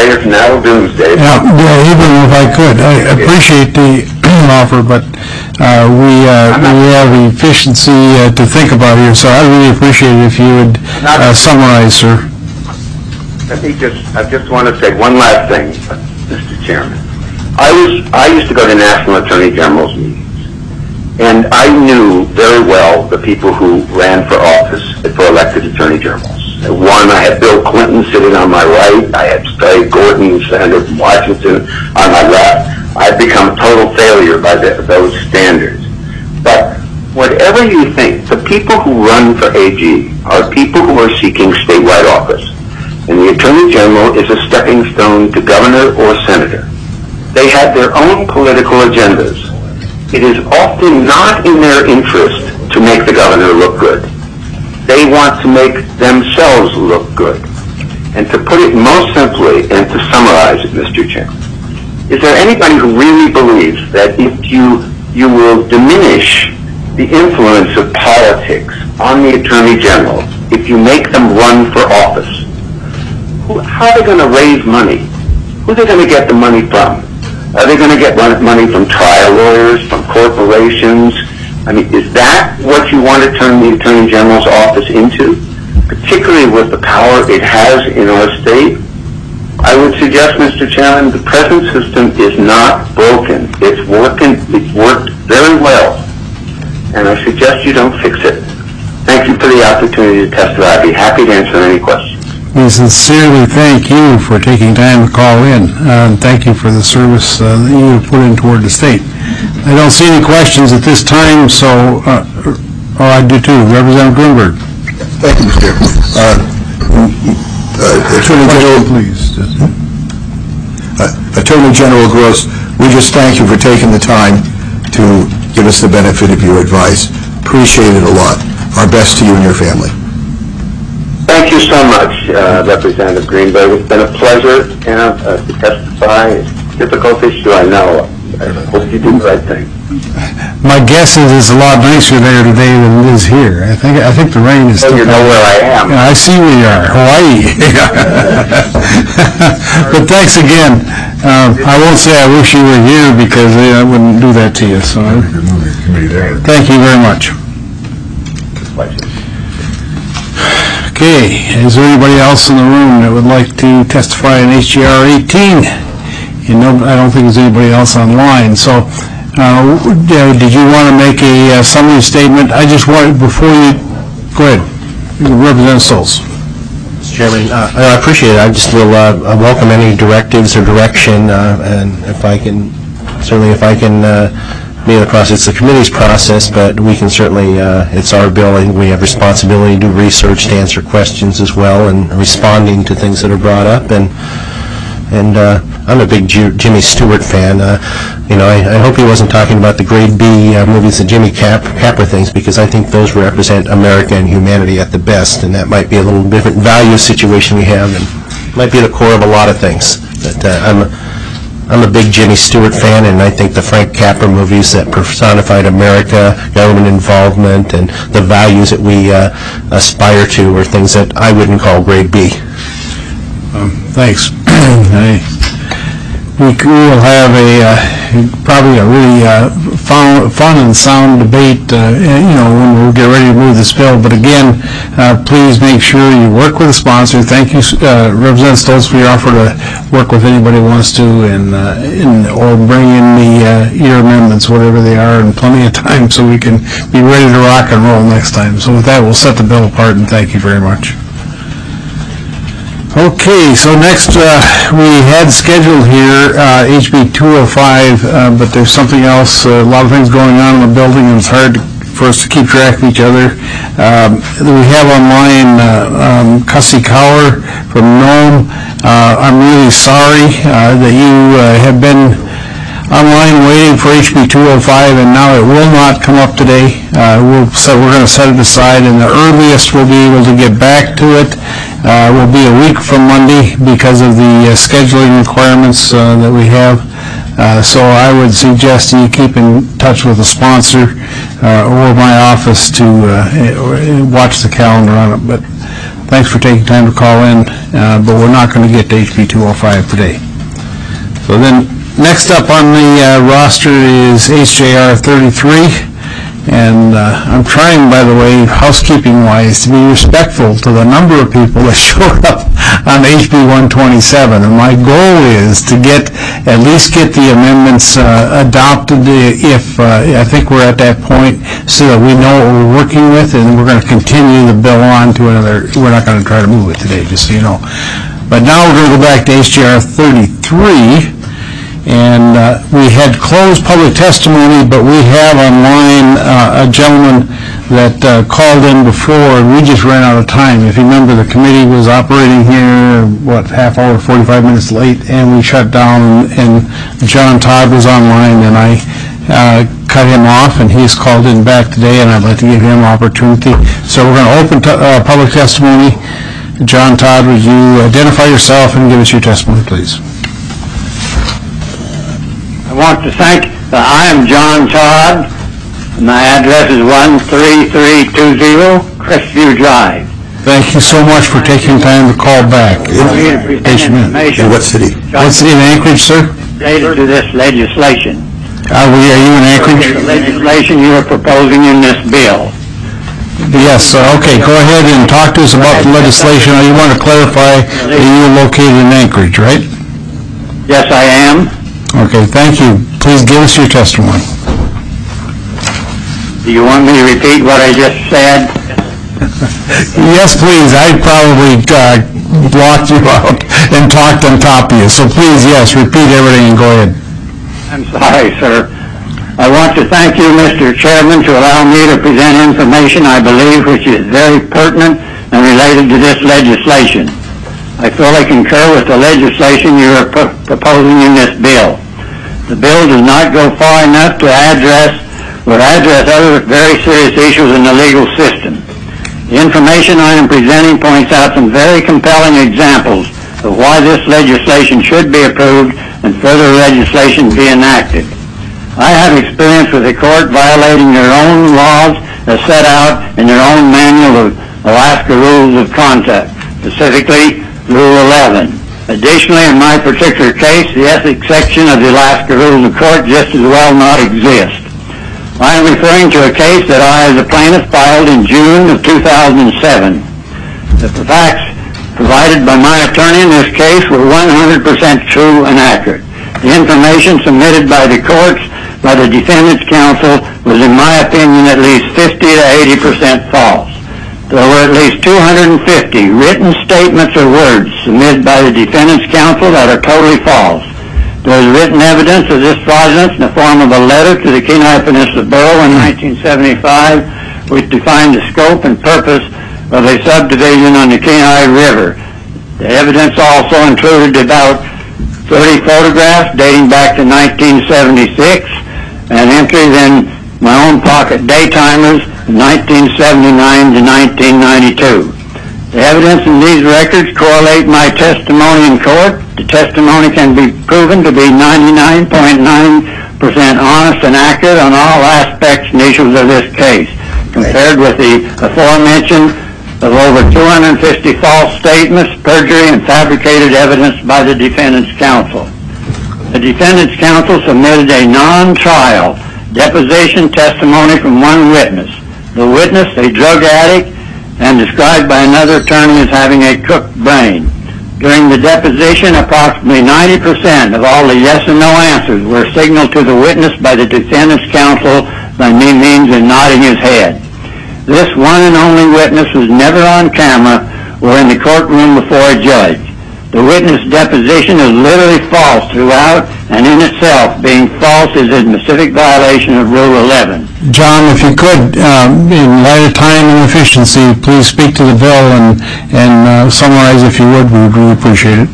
prayers now doomsday. Yeah, yeah, even if I could, I appreciate the offer, but uh, we uh, we have efficiency uh, to think about here, so I really appreciate it if you would uh, summarize, sir. Let me just, I just want to say one last thing, Mister Chairman. I was, I used to go to National Attorney General's meetings, and I knew very well the people who ran for office, for elected Attorney Generals. One, I had Bill Clinton sitting on my right, I had Steve Gordon, Senator from Washington, on my left. I've become a total failure by the, those standards. But whatever you think, the people who run for A G are people who are seeking statewide office. And the Attorney General is a stepping stone to governor or senator. They have their own political agendas. It is often not in their interest to make the governor look good. They want to make themselves look good. And to put it most simply, and to summarize it, Mister Chairman, is there anybody who really believes that if you you will diminish the influence of politics on the Attorney General if you make them run for office? Who, how are they going to raise money? Who are they going to get the money from? Are they going to get money from trial lawyers, from corporations? I mean, is that what you want to turn the Attorney General's office into, particularly with the power it has in our state? I would suggest, Mister Chairman, the present system is not broken. It's working. It's worked very well, and I suggest you don't fix it. Thank you for the opportunity to testify. I'd be happy to answer any questions. We sincerely thank you for taking time to call in. Uh, thank you for the service uh, that you have put in toward the state. I don't see any questions at this time, so, uh, oh, I do too. Representative Grunberg. Thank you, Mister Chairman. Uh, uh, Attorney General, please. Uh, Attorney General Gross, we just thank you for taking the time to give us the benefit of your advice. Appreciate it a lot. Our best to you and your family. Thank you so much, uh, Representative Greenberg. It's been a pleasure, you know, uh, to testify. It's a difficult issue, I know. I hope you do the right thing. My guess is it's a lot nicer there today than it is here. I think I think the rain is Oh, still you know where I am. Yeah, I see where you are, Hawaii. But thanks again. Um, I won't say I wish you were here because uh, I wouldn't do that to you. So thank you very much. Pleasure. Okay, is there anybody else in the room that would like to testify in H G R eighteen? You know, I don't think there's anybody else online. So, uh, did you want to make a uh, summary statement? I just wanted, before you, go ahead, Representative Stolz. Mister Chairman, uh, I appreciate it. I just will uh, welcome any directives or direction, uh, and if I can, certainly if I can uh, be in the process, it's the committee's process, but we can certainly, uh, it's our bill, and we have responsibility to do research, to answer questions as well, and responding to things that are brought up. And and uh, I'm a big G- Jimmy Stewart fan. Uh, you know, I, I hope he wasn't talking about the grade B uh, movies that Jimmy Cap- Capra things, because I think those represent America and humanity at the best, and that might be a little different value situation we have, and might be the core of a lot of things. But uh, I'm I'm a big Jimmy Stewart fan, and I think the Frank Capra movies that personified America, government involvement, and the values that we uh, aspire to are things that I wouldn't call grade B. Um, thanks. I, we, we will have a uh, probably a really uh, fun, fun and sound debate, uh, you know, when we'll get ready to move this bill. But again, uh, please make sure you work with the sponsor. Thank you, uh, Representative Stolz, for your offer to work with anybody who wants to, and, uh, in, or bring in the uh, your amendments, whatever they are, in plenty of time so we can be ready to rock and roll next time. So with that, we'll set the bill apart, and thank you very much. Okay, so next uh, we had scheduled here uh, H B two oh five, uh, but there's something else, uh, a lot of things going on in the building, and it's hard to, for us to keep track of each other. Um, we have online uh, um, Cussie Cower from Nome. Uh, I'm really sorry uh, that you uh, have been online waiting for H B two oh five, and now it will not come up today. Uh, we'll set, we're going to set it aside, and the earliest we'll be able to get back to it uh, will be a week from Monday because of the uh, scheduling requirements uh, that we have. Uh, so I would suggest you keep in touch with the sponsor uh, or my office to uh, watch the calendar on it. But thanks for taking time to call in, uh, but we're not going to get to H B two oh five today. So then, next up on the uh, roster is H J R thirty-three. And uh, I'm trying, by the way, housekeeping-wise, to be respectful to the number of people that showed up on H B one twenty-seven. And my goal is to get, at least get the amendments uh, adopted if, uh, I think we're at that point, so that we know what we're working with, and we're going to continue the bill on to another, we're not going to try to move it today, just so you know. But now we're going to go back to H J R thirty-three. And uh, we had closed public testimony, but we have online uh, a gentleman that uh, called in before, and we just ran out of time. If you remember, the committee was operating here, what, half hour, forty-five minutes late, and we shut down, and John Todd was online, and I uh, cut him off, and he's called in back today, and I'd like to give him an opportunity. So we're going to open t- uh, public testimony. John Todd, would you identify yourself and give us your testimony, please? I want to thank, uh, I am John Todd. My address is one three three two zero Crestview Drive. Thank you so much for taking time to call back. In what city? What's in Anchorage, sir? Related to this legislation. Are we, are you in Anchorage? The legislation you are proposing in this bill. Yes, sir. Okay, go ahead and talk to us about the legislation. You want to clarify that you're located in Anchorage, right? Yes, I am. Okay, thank you. Please give us your testimony. Do you want me to repeat what I just said? Yes, please. I probably uh, blocked you out and talked on top of you. So please, yes, repeat everything and go ahead. I'm sorry, sir. I want to thank you, Mister Chairman, to allow me to present information I believe which is very pertinent and related to this legislation. I fully concur with the legislation you are pro- proposing in this bill. The bill does not go far enough to address or address other very serious issues in the legal system. The information I am presenting points out some very compelling examples of why this legislation should be approved and further legislation be enacted. I have experience with the court violating their own laws as set out in their own manual of Alaska Rules of Conduct, specifically Rule eleven. Additionally, in my particular case, the ethics section of the Alaska Rules of Court just as well not exist. I am referring to a case that I, as a plaintiff, filed in June of two thousand seven. The facts provided by my attorney in this case were one hundred percent true and accurate. The information submitted by the courts by the defendant's counsel was, in my opinion, at least fifty to eighty percent false. There were at least two hundred fifty written statements or words submitted by the defendant's counsel that are totally false. There is written evidence of this fraudulence in the form of a letter to the Kenai Peninsula Borough in nineteen seventy-five, which defined the scope and purpose of a subdivision on the Kenai River. The evidence also included about thirty photographs dating back to nineteen seventy-six and entries in my own pocket daytimers nineteen seventy-nine to nineteen ninety-two. The evidence in these records correlate my testimony in court. The testimony can be proven to be ninety-nine point nine percent honest and accurate on all aspects and issues of this case, compared with the aforementioned of over two hundred fifty false statements, perjury, and fabricated evidence by the defendant's counsel. The defendant's counsel submitted a non-trial deposition testimony from one witness. The witness, a drug addict, and described by another attorney as having a cooked brain. During the deposition, approximately ninety percent of all the yes and no answers were signaled to the witness by the defendant's counsel by me means in nodding his head. This one and only witness was never on camera or in the courtroom before a judge. The witness deposition is literally false throughout, and in itself, being false is a specific violation of Rule eleven. John, if you could, um, in light of time and efficiency, please speak to the bill and, and uh, summarize, if you would. We would really appreciate it.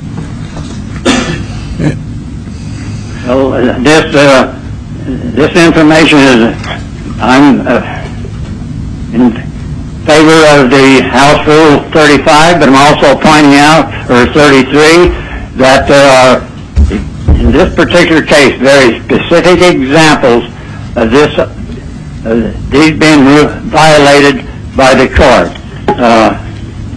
Well, uh, this, uh, this information is, I'm uh, in favor of the House Rule thirty-five, but I'm also pointing out, or thirty-three, that there are, in this particular case, very specific examples of this, uh, these being violated by the court. Uh,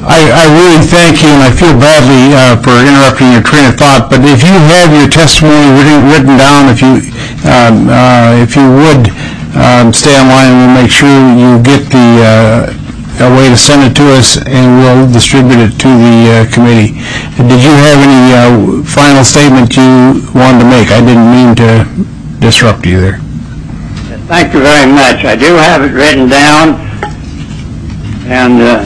I, I really thank you, and I feel badly uh, for interrupting your train of thought, but if you have your testimony written, written down, if you um, uh, if you would um, stay online, we'll make sure you get the uh, a way to send it to us, and we'll distribute it to the uh, committee. Did you have any uh, final statement you wanted to make? I didn't mean to disrupt you there. Thank you very much. I do have it written down, and uh,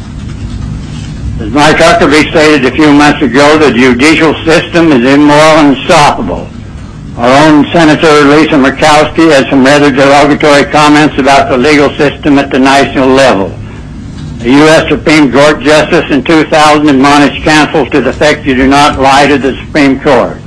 as Mike Huckabee stated a few months ago, the judicial system is immoral and unstoppable. Our own Senator Lisa Murkowski had some rather derogatory comments about the legal system at the national level. The U S Supreme Court Justice in two thousand admonished counsel to the effect you do not lie to the Supreme Court.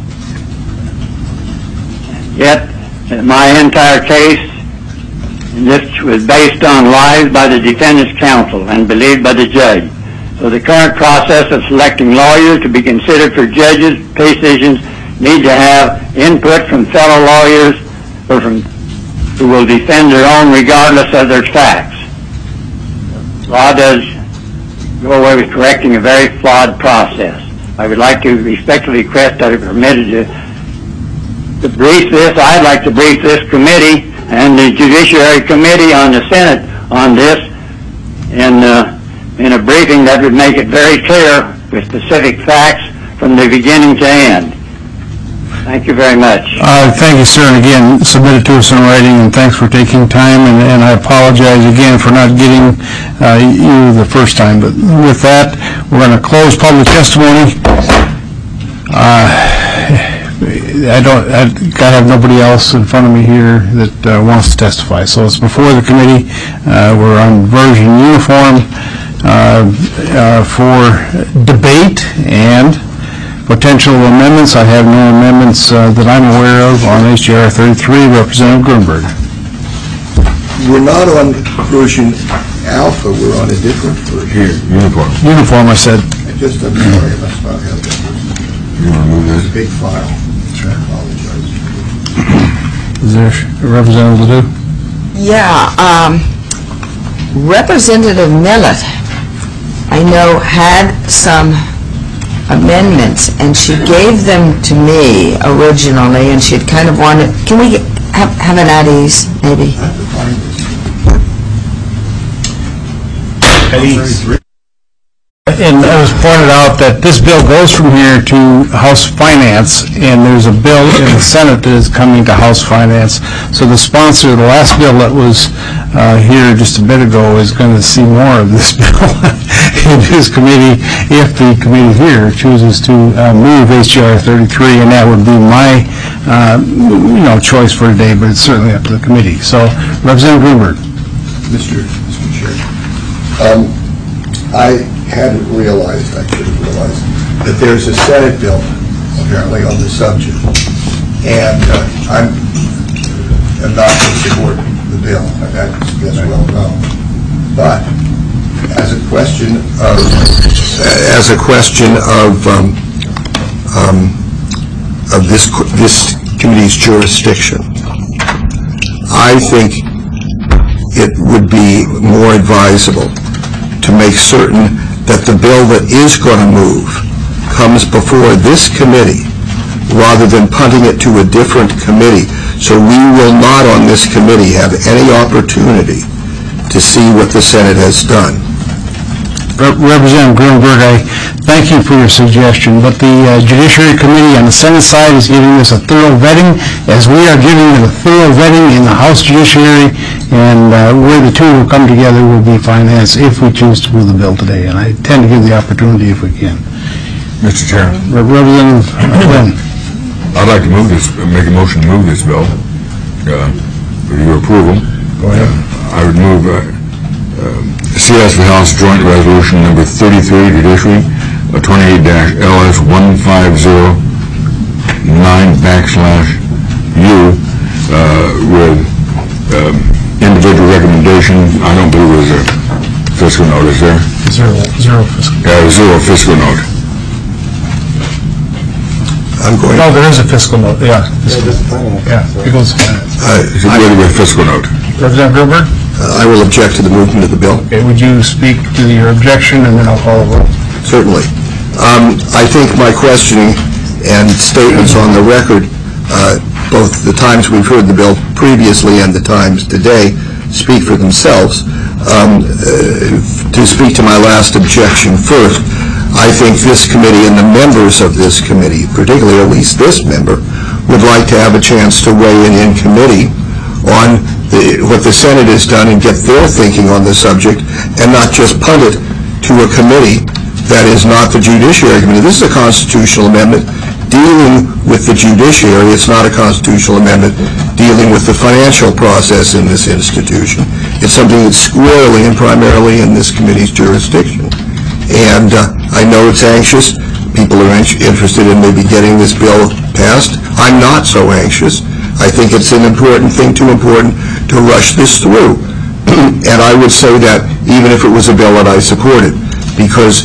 Yet, my entire case, this was based on lies by the defendant's counsel and believed by the judge. So the current process of selecting lawyers to be considered for judges' decisions need to have input from fellow lawyers or from who will defend their own regardless of their facts. Law does go away with correcting a very flawed process. I would like to respectfully request that I be permitted to, to brief this. I'd like to brief this committee and the Judiciary Committee on the Senate on this in uh, in a briefing that would make it very clear with specific facts from the beginning to end. Thank you very much. Uh, thank you, sir, and again, submit it to us in writing, and thanks for taking time, and, and I apologize again for not getting uh, you the first time, but with that, we're going to close public testimony. Uh, I don't, I gotta have nobody else in front of me here that uh, wants to testify, so it's before the committee. Uh, we're on version uniform. Uh, uh, for debate and potential amendments. I have no amendments uh, that I'm aware of on H R thirty-three. Representative Grunberg. We're not on version alpha, we're on a different version. Here, uniform. Uniform, I said. I just, I'm sorry, I must not have that version. You want to move this? It's a big file. I apologize. Is there a representative to do? Yeah, um, Representative Millett, I know, had some amendments, and she gave them to me originally, and she'd kind of wanted, can we get, have, have an at ease, maybe? At ease. And it was pointed out that this bill goes from here to House Finance, and there's a bill in the Senate that is coming to House Finance. So the sponsor of the last bill that was uh, here just a bit ago is going to see more of this bill in his committee if the committee here chooses to uh, move H R thirty-three, and that would be my uh, you know, choice for today, but it's certainly up to the committee. So, Representative Grunberg. Mister Mister Chair, um, I hadn't realized, I should have realized, that there's a Senate bill apparently on the subject, and uh, I'm, I'm not going to support the bill, and that's, that's well known. But as a question of as a question of um, um, of this this committee's jurisdiction, I think it would be more advisable to make certain that the bill that is going to move comes before this committee rather than punting it to a different committee. So we will not on this committee have any opportunity to see what the Senate has done. Representative Grunberg, I thank you for your suggestion, but the uh, Judiciary Committee on the Senate side is giving this a thorough vetting, as we are giving it a thorough vetting in the House Judiciary, and uh, where the two will come together will be Finance if we choose to move the bill today, and I intend to give the opportunity if we can. Mister Chair. Representative Flynn. I'd like to move this, make a motion to move this bill, uh, with your approval. Go ahead. Uh, I would move uh, uh, C S V House Joint Resolution Number thirty-three, Judiciary, uh, twenty-eight L S one five zero nine backslash U, uh, with um, individual recommendation. I don't believe there's a fiscal note, is there? Zero, zero fiscal. Yeah, zero fiscal note. I'm going. No, there is a fiscal note, yeah. Fiscal. Yeah, it goes to finance. Uh, It's a with fiscal note. Representative Grunberg? uh, I will object to the movement of the bill. Okay, would you speak to your objection, and then I'll call the roll? Certainly. Um, I think my questioning and statements on the record, uh, both the times we've heard the bill previously and the times today, speak for themselves. Um, uh, to speak to my last objection first, I think this committee and the members of this committee, particularly at least this member, would like to have a chance to weigh in in committee on the, what the Senate has done and get their thinking on the subject, and not just punt it to a committee that is not the Judiciary Committee. This is a constitutional amendment dealing with the judiciary. It's not a constitutional amendment dealing with the financial process in this institution. It's something that's squarely and primarily in this committee's jurisdiction. And uh, I know it's anxious. People are anx- interested in maybe getting this bill passed. I'm not so anxious. I think it's an important thing, too important to rush this through. And I would say that even if it was a bill that I supported, because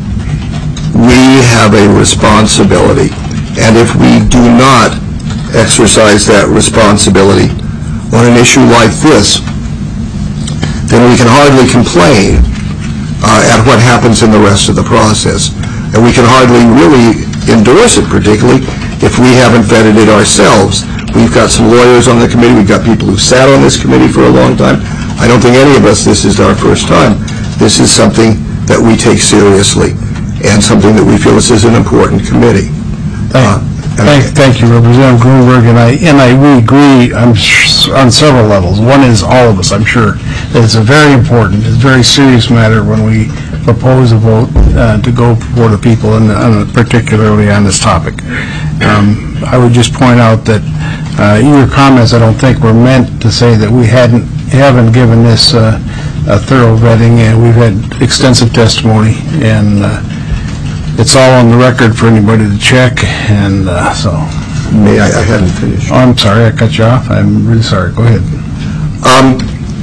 we have a responsibility. And if we do not exercise that responsibility on an issue like this, then we can hardly complain uh, at what happens in the rest of the process. And we can hardly really endorse it, particularly if we haven't vetted it ourselves. We've got some lawyers on the committee. We've got people who've sat on this committee for a long time. I don't think any of us, this is our first time. This is something that we take seriously and something that we feel this is an important committee. Thank, uh, thank, thank you, Representative Gruenberg, and I and I we agree on, on several levels. One is all of us, I'm sure, that it's a very important, it's a very serious matter when we propose a vote uh, to go for the people, and particularly on this topic. Um, I would just point out that uh, your comments, I don't think, were meant to say that we hadn't haven't given this uh, a thorough vetting, and we've had extensive testimony, and uh, it's all on the record for anybody to check, and uh, so. May I, I hadn't finished. Oh, I'm sorry, I cut you off. I'm really sorry. Go ahead. Um,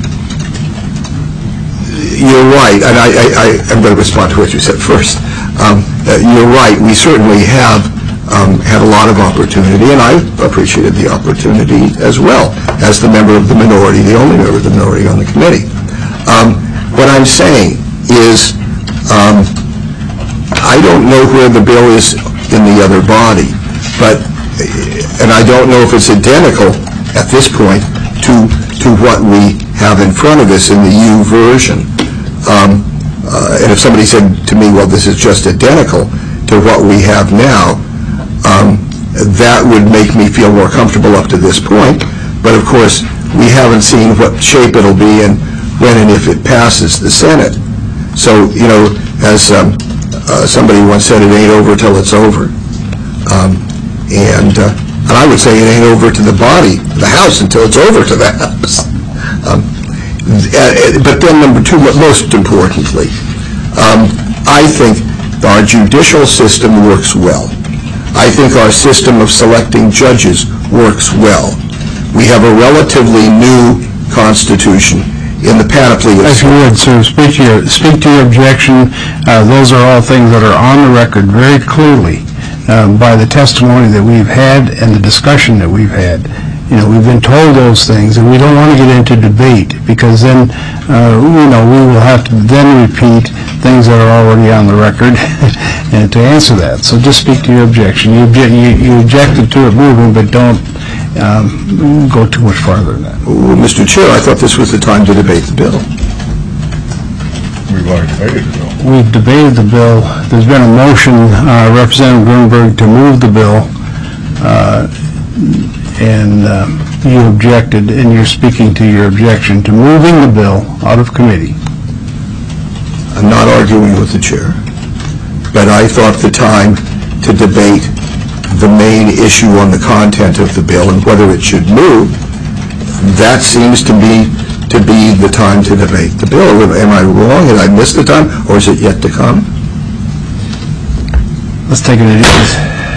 you're right, and I, I, I, I'm going to respond to what you said first. Um, uh, you're right. We certainly have um, had a lot of opportunity, and I appreciated the opportunity as well as the member of the minority, the only member of the minority on the committee. Um, what I'm saying is, um, I don't know where the bill is in the other body, but, and I don't know if it's identical at this point to to what we have in front of us in the U version. Um, uh, and if somebody said to me, well, this is just identical to what we have now, um, that would make me feel more comfortable up to this point. But of course, we haven't seen what shape it'll be and when and if it passes the Senate. So, you know, as um, uh, somebody once said, it ain't over till it's over. Um, and, uh, and I would say it ain't over to the body, the House, until it's over to the House. Um, uh, but then number two, most importantly, um, I think our judicial system works well. I think our system of selecting judges works well. We have a relatively new Constitution in the panoply of... If you would, sir, speak to your, speak to your objection. Uh, those are all things that are on the record very clearly uh, by the testimony that we've had and the discussion that we've had. You know, we've been told those things, and we don't want to get into debate, because then, uh, you know, we will have to then repeat things that are already on the record and to answer that. So just speak to your objection. You, obje- you, you objected to it moving, but don't um, go too much farther than that. Well, Mister Chair, I thought this was the time to debate the bill. We've already debated the bill. We've debated the bill. There's been a motion, uh, Representative Gruenberg, to move the bill, uh, and uh, you objected, and you're speaking to your objection to moving the bill out of committee. I'm not arguing with the chair, but I thought the time to debate the main issue on the content of the bill and whether it should move, that seems to be to be the time to debate the bill. Am I wrong? Did I miss the time, or is it yet to come? Let's take it at ease.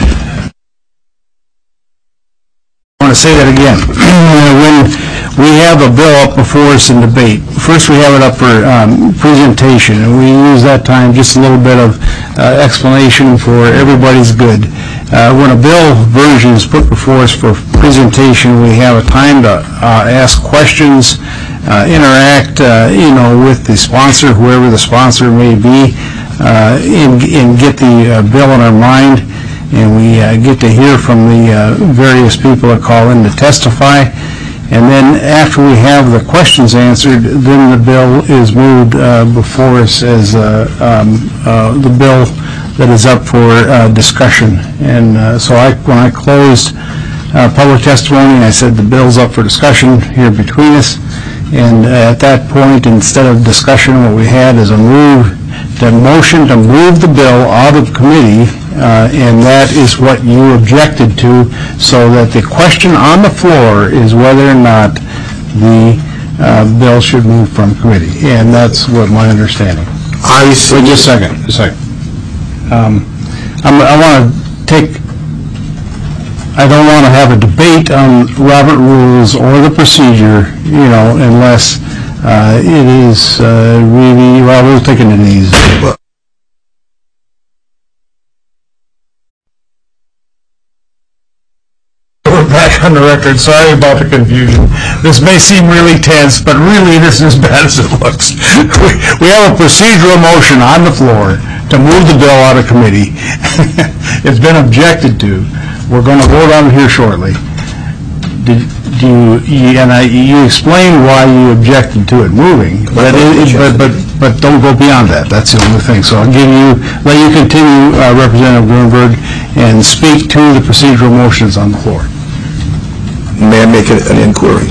I want to say that again. When we have a bill up before us in debate, first we have it up for um, presentation, and we use that time just a little bit of uh, explanation for everybody's good. Uh, when a bill version is put before us for presentation, we have a time to uh, ask questions uh, interact, uh, you know, with the sponsor, whoever the sponsor may be, uh, and, and get the uh, bill in our mind, and we uh, get to hear from the uh, various people that call in to testify. And then after we have the questions answered, then the bill is moved uh, before us as uh, um, uh, the bill that is up for uh, discussion. And uh, so I, when I closed uh, public testimony, I said the bill's up for discussion here between us. And uh, at that point, instead of discussion, what we had is a move, the motion to move the bill out of committee, uh, and that is what you objected to, so that the question on the floor is whether or not the uh, bill should move from committee. And that's what my understanding. I see. Wait just a second, just a second. Um, I'm, I want to take, I don't want to have a debate on Robert rules or the procedure, you know, unless uh, it is uh, really, well, we're taking it easy. Well, We're back on the record. Sorry about the confusion. This may seem really tense, but really this is as bad as it looks. We, we have a procedural motion on the floor to move the bill out of committee. It's been objected to. We're going to vote on it here shortly. Did, do you, you, and I, you explained why you objected to it moving, but, it, it, but, but, but don't go beyond that. That's the only thing. So I'll give you, let you continue, uh, Representative Gruenberg, and speak to the procedural motions on the floor. May I make an an inquiry?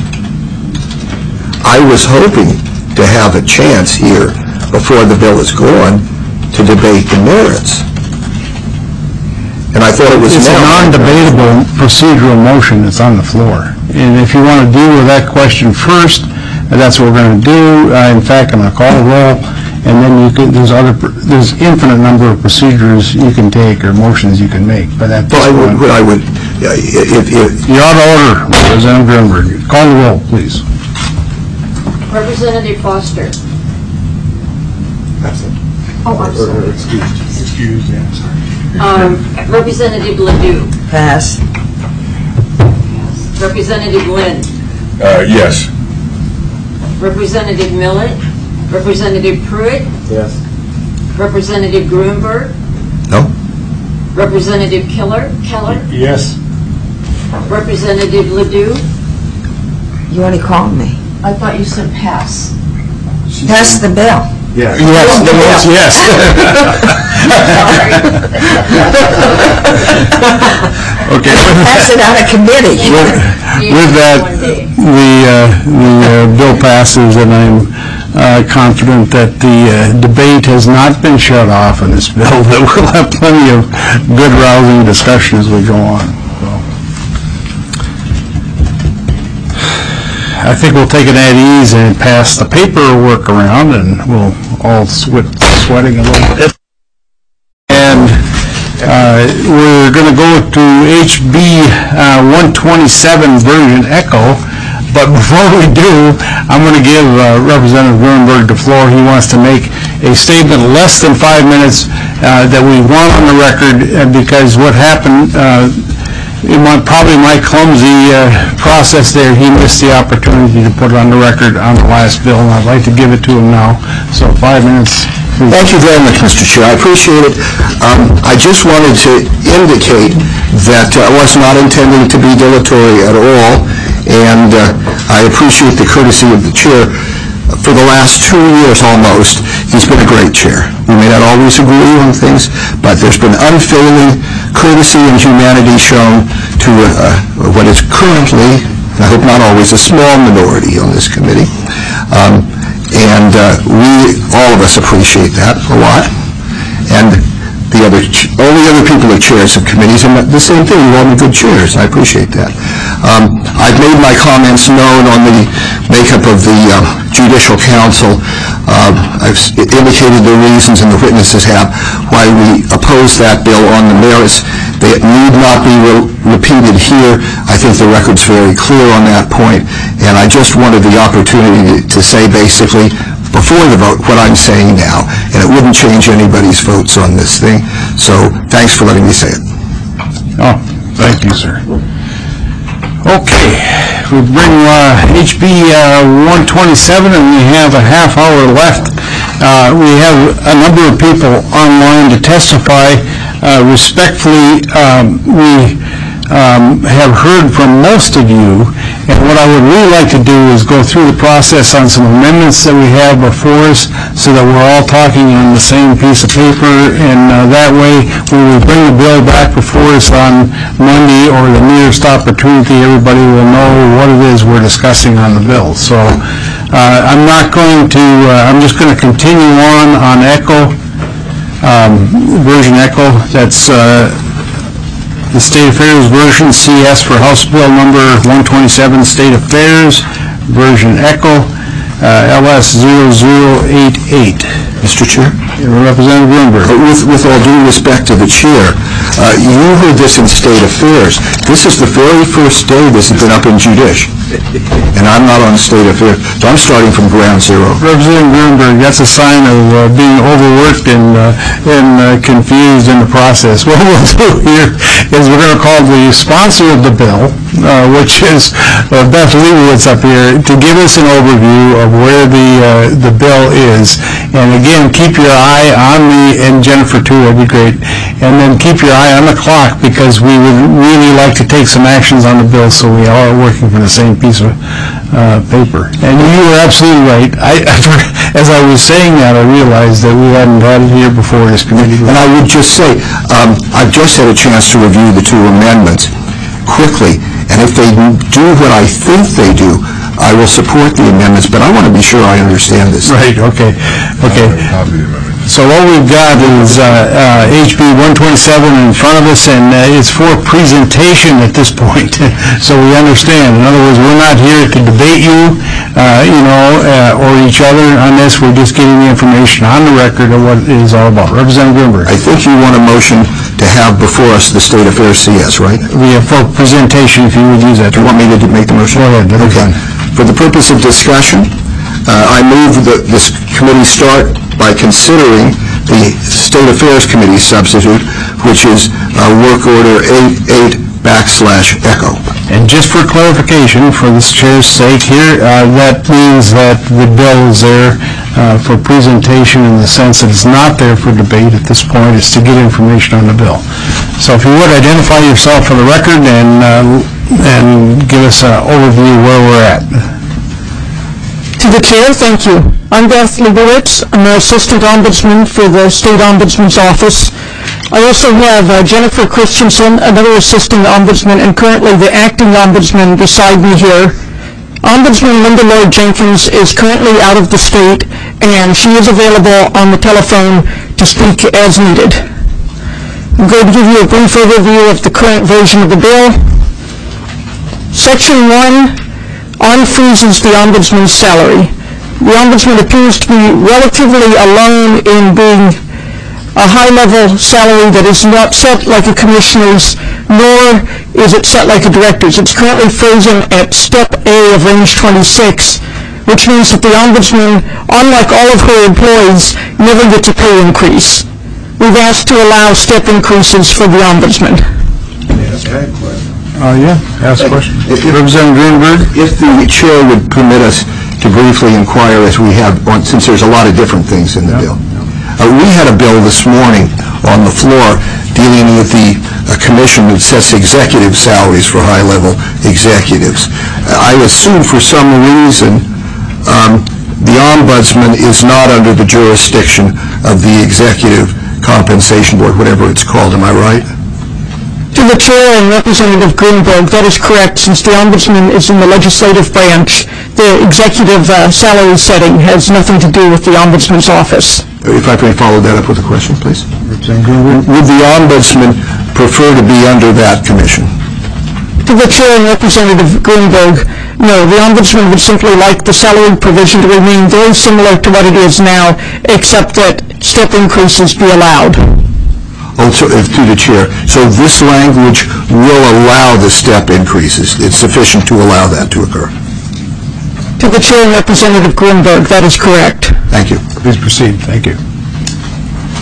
I was hoping to have a chance here before the bill is gone to debate the merits. And I thought it was It's a now. non-debatable procedural motion that's on the floor. And if you want to deal with that question first, that's what we're going to do. Uh, in fact, I'm going to call a roll, and then you can, there's other, there's infinite number of procedures you can take or motions you can make. But at this Well, I would, point, I would, yeah, if, if, you're out of order, Representative Gruenberg. Call the roll, please. Representative Foster. Oh, I'm sorry. Excused. Excused, yeah, sorry. Um, Representative Ledoux. Pass. Representative Lind. Uh, yes. Representative Millet. Representative Pruitt. Yes. Representative Gruenberg. no? Representative Keller. Keller. Yes. Representative Ledoux. You already called me. I thought you said pass. Pass the bill. Yes, yes, yes. Okay. Pass it out of committee. With that, the, uh, the uh, bill passes, and I'm uh, confident that the uh, debate has not been shut off on this bill, that we'll have plenty of good rousing discussion as we go on. So, I think we'll take it at ease and pass the paperwork around, and we'll all sweat, sweating a little bit. And uh, we're going to go to H B uh, one twenty-seven version Echo. But before we do, I'm going to give uh, Representative Gruenberg the floor. He wants to make a statement less than five minutes uh, that we want on the record, uh, because what happened, uh, in my, probably my clumsy uh, process there, he missed the opportunity to put it on the record on the last bill, and I'd like to give it to him now. So five minutes. Please. Thank you very much, Mister Chair. I appreciate it. Um, I just wanted to indicate that uh, I was not intending to be dilatory at all, and uh, I appreciate the courtesy of the chair. For the last two years almost, he's been a great chair. We may not always agree on things, but there's been unfailing courtesy and humanity shown to uh, what is currently, I hope not always, a small minority on this committee. Um, and uh, we, all of us, appreciate that a lot. And the other, all the other people are chairs of committees, and the same thing, you all are good chairs. I appreciate that. Um, I've made my comments known on the makeup of the uh, Judicial Council. Uh, I've indicated the reasons, and the witnesses have, why we oppose that bill on the merits. They need not be re repeated here. I think the record's very clear on that point, and I just wanted the opportunity to say basically, before the vote, what I'm saying now, and it wouldn't change anybody's votes on this thing. So thanks for letting me say it. Oh, thank you, sir. Okay, we bring uh, H B uh, one twenty-seven, and we have a half hour left. Uh, we have a number of people online to testify. Uh, respectfully, um, we um, have heard from most of you, and what I would really like to do is go through the process on some amendments that we have before us so that we're all talking on the same piece of paper, and uh, that way when we bring the bill back before us on Monday or the nearest opportunity, everybody will know what it is we're discussing on the bill. So uh, I'm not going to, uh, I'm just going to continue on on ECHO, um, version ECHO. That's uh, the State Affairs version, C S for House Bill number one twenty-seven, State Affairs, version ECHO, uh, L S zero zero eight eight. Mister Chair? Representative Greenberg. Uh, With, with all due respect to the Chair, uh, you heard this in State Affairs. This is the very first day this has been up in Judish, and I'm not on State Affairs, so I'm starting from ground zero. Representative Greenberg, that's a sign of uh, being overworked and, uh, and uh, confused in the process. What we'll do here is we're going to call the sponsor of the bill, uh, which is uh, Beth Leibowitz up here, to give us an overview of where the, uh, the bill is. And again, keep your eye on me, and Jennifer too, that'd be great. And then keep your eye on the clock, because we would really like to take some actions on the bill so we all are working from the same piece of uh, paper. And you were absolutely right. I, as I was saying that, I realized that we hadn't had it here before this committee. And I would just say, um, I've just had a chance to review the two amendments quickly, and if they do what I think they do, I will support the amendments, but I want to be sure I understand this. Right, okay, okay. So what we've got is uh, uh, H B one twenty-seven in front of us, and uh, it's for presentation at this point, so we understand. In other words, we're not here to debate you, uh, you know, uh, or each other on this. We're just getting the information on the record of what it is all about. Representative Greenberg. I think you want a motion to have before us the State Affairs C S, right? We have for presentation, if you would use that. Do you want me to make the motion? Go ahead. Okay. For the purpose of discussion, uh, I move that this committee start by considering the State Affairs Committee substitute, which is uh, Work Order eighty-eight backslash ECHO. And just for clarification, for this chair's sake here, uh, that means that the bill is there uh, for presentation in the sense that it's not there for debate at this point. It's to get information on the bill. So if you would, identify yourself for the record and uh, and give us an overview where we're at. To the Chair, thank you. I'm Beth Leibowitz. I'm an Assistant Ombudsman for the State Ombudsman's Office. I also have uh, Jennifer Christensen, another Assistant Ombudsman, and currently the Acting Ombudsman beside me here. Ombudsman Linda Lloyd Jenkins is currently out of the state, and she is available on the telephone to speak as needed. I'm going to give you a brief overview of the current version of the bill. Section one unfreezes the Ombudsman's salary. The Ombudsman appears to be relatively alone in being a high-level salary that is not set like a commissioner's, nor is it set like a director's. It's currently frozen at step A of range twenty-six, which means that the Ombudsman, unlike all of her employees, never gets a pay increase. We've asked to allow step increases for the Ombudsman. Uh, yeah, ask a question. If, if, Representative Greenberg? If the Chair would permit us to briefly inquire, as we have, on, since there's a lot of different things in the bill. Uh, we had a bill this morning on the floor dealing with the uh, commission that sets executive salaries for high-level executives. Uh, I assume for some reason um, the Ombudsman is not under the jurisdiction of the Executive Compensation Board, whatever it's called. Am I right? To the Chair and Representative Greenberg, that is correct. Since the Ombudsman is in the legislative branch, the executive uh, salary setting has nothing to do with the Ombudsman's office. If I may follow that up with a question, please. Would the Ombudsman prefer to be under that commission? To the Chair and Representative Greenberg, no, the Ombudsman would simply like the salary provision to remain very similar to what it is now, except that step increases be allowed. Oh, so, uh, to the Chair. So this language will allow the step increases. It's sufficient to allow that to occur. To the Chair and Representative Greenberg, that is correct. Thank you. Please proceed. Thank you.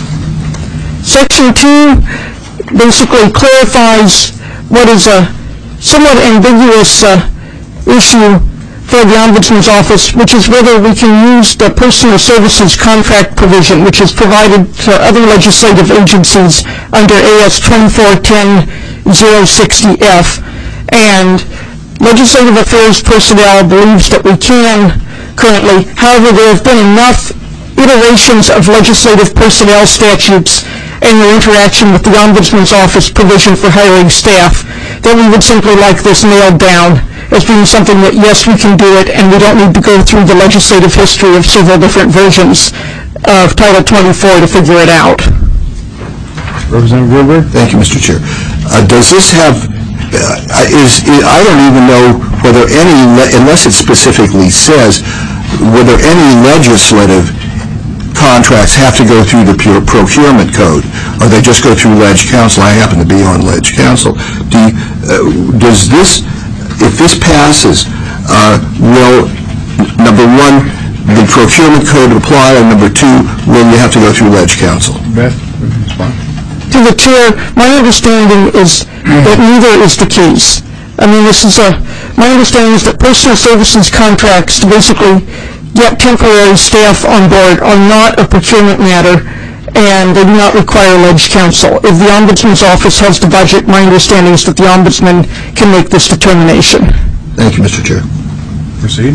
Section two basically clarifies what is a somewhat ambiguous uh, issue for the Ombudsman's Office, which is whether we can use the personal services contract provision, which is provided to other legislative agencies under A S twenty-four ten dash sixty F. And Legislative Affairs personnel believes that we can currently. However, there have been enough iterations of legislative personnel statutes and their interaction with the Ombudsman's Office provision for hiring staff that we would simply like this nailed down as being something that, yes, we can do it, and we don't need to go through the legislative history of several different versions of Title twenty-four to figure it out. Representative Gruber? Thank you, Mister Chair. Uh, does this have, uh, is, is, I don't even know whether any, le- unless it specifically says, whether any legislative contracts have to go through the pure procurement code, or they just go through Ledge Council. I happen to be on Ledge Council. Do you, uh, does this, if this passes, uh, will, number one, the procurement code apply, or number two, will you have to go through Ledge Council? Beth, respond. To the Chair, my understanding is that neither is the case. I mean, this is a, my understanding is that personal services contracts to basically get temporary staff on board are not a procurement matter, and they do not require Ledge Council. If the Ombudsman's Office has the budget, my understanding is that the Ombudsman can make this determination. Thank you, Mister Chair. Proceed.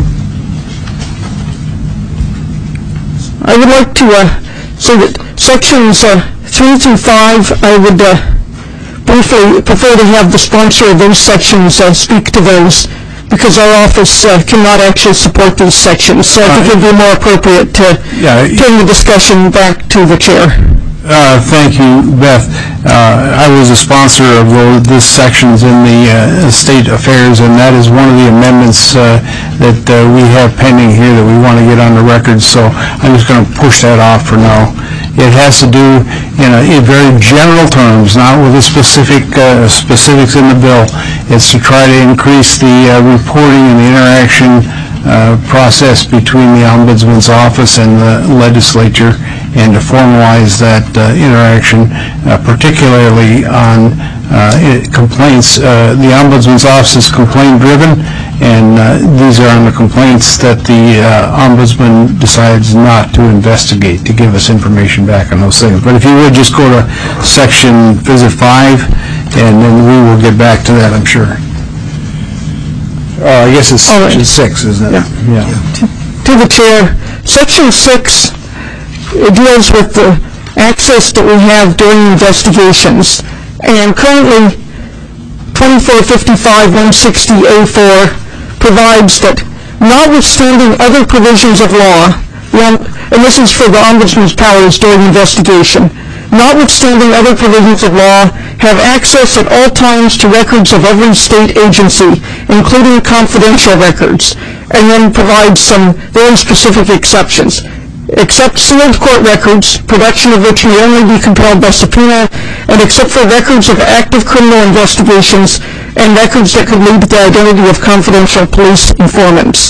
I would like to uh, say that sections uh, three through five, I would uh, briefly prefer to have the sponsor of those sections uh, speak to those, because our office uh, cannot actually support these sections. So I think it would be more appropriate to Yeah, turn the discussion back to the Chair. Uh, thank you, Beth. Uh, I was a sponsor of the, this sections in the uh, State Affairs, and that is one of the amendments uh, that uh, we have pending here that we want to get on the record, so I'm just going to push that off for now. It has to do in, a, in very general terms, not with the specific uh, specifics in the bill. It's to try to increase the uh, reporting and the interaction uh, process between the Ombudsman's Office and the legislature, and to formalize that uh, interaction, uh, particularly on uh, it, complaints. Uh, the Ombudsman's Office is complaint-driven, and uh, these are on the complaints that the uh, Ombudsman decides not to investigate, to give us information back on those things. But if you would just go to section, visit five, and then we will get back to that, I'm sure. Uh, I guess it's All right. section six, isn't it? Yeah. To the Chair, section six, it deals with the access that we have during investigations, and currently twenty-four fifty-five one sixty A four provides that, notwithstanding other provisions of law, and this is for the Ombudsman's powers during investigation, notwithstanding other provisions of law, have access at all times to records of every state agency, including confidential records, and then provides some very specific exceptions. Except sealed court records, production of which may only be compelled by subpoena, and except for records of active criminal investigations and records that could lead to the identity of confidential police informants.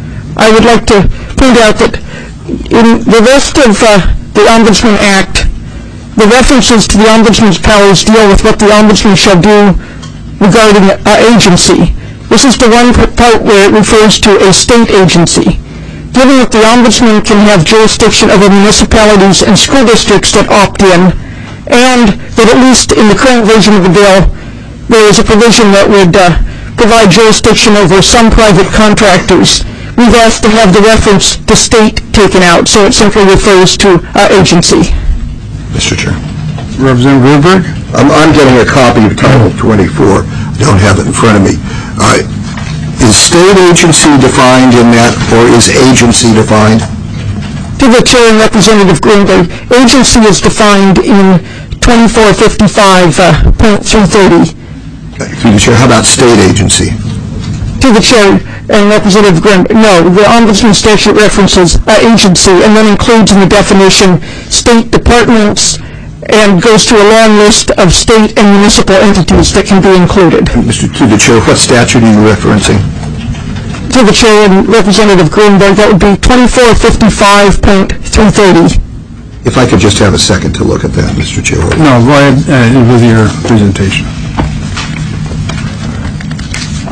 I would like to point out that in the rest of uh, the Ombudsman Act, the references to the Ombudsman's powers deal with what the Ombudsman shall do regarding an agency. This is the one part where it refers to a state agency. Given that the Ombudsman can have jurisdiction over municipalities and school districts that opt in, and that at least in the current version of the bill, there is a provision that would uh, provide jurisdiction over some private contractors, we've asked to have the reference to state taken out, so it simply refers to uh, agency. Mister Chair. Representative Gruber? I'm, I'm getting a copy of Title twenty-four. I don't have it in front of me. Uh, is state agency defined in that, or is agency defined? To the Chair and Representative Greenberg, agency is defined in twenty-four fifty-five point three thirty. Okay, through the Chair, how about state agency? To the Chair and Representative Greenberg, no, the Ombudsman statute references uh, agency and then includes in the definition state departments, and goes through a long list of state and municipal entities that can be included. Mister To the Chair, what statute are you referencing? To the Chair and Representative Greenberg, that would be twenty-four fifty-five point three thirty. If I could just have a second to look at that, Mister Chair. No, go ahead uh, with your presentation.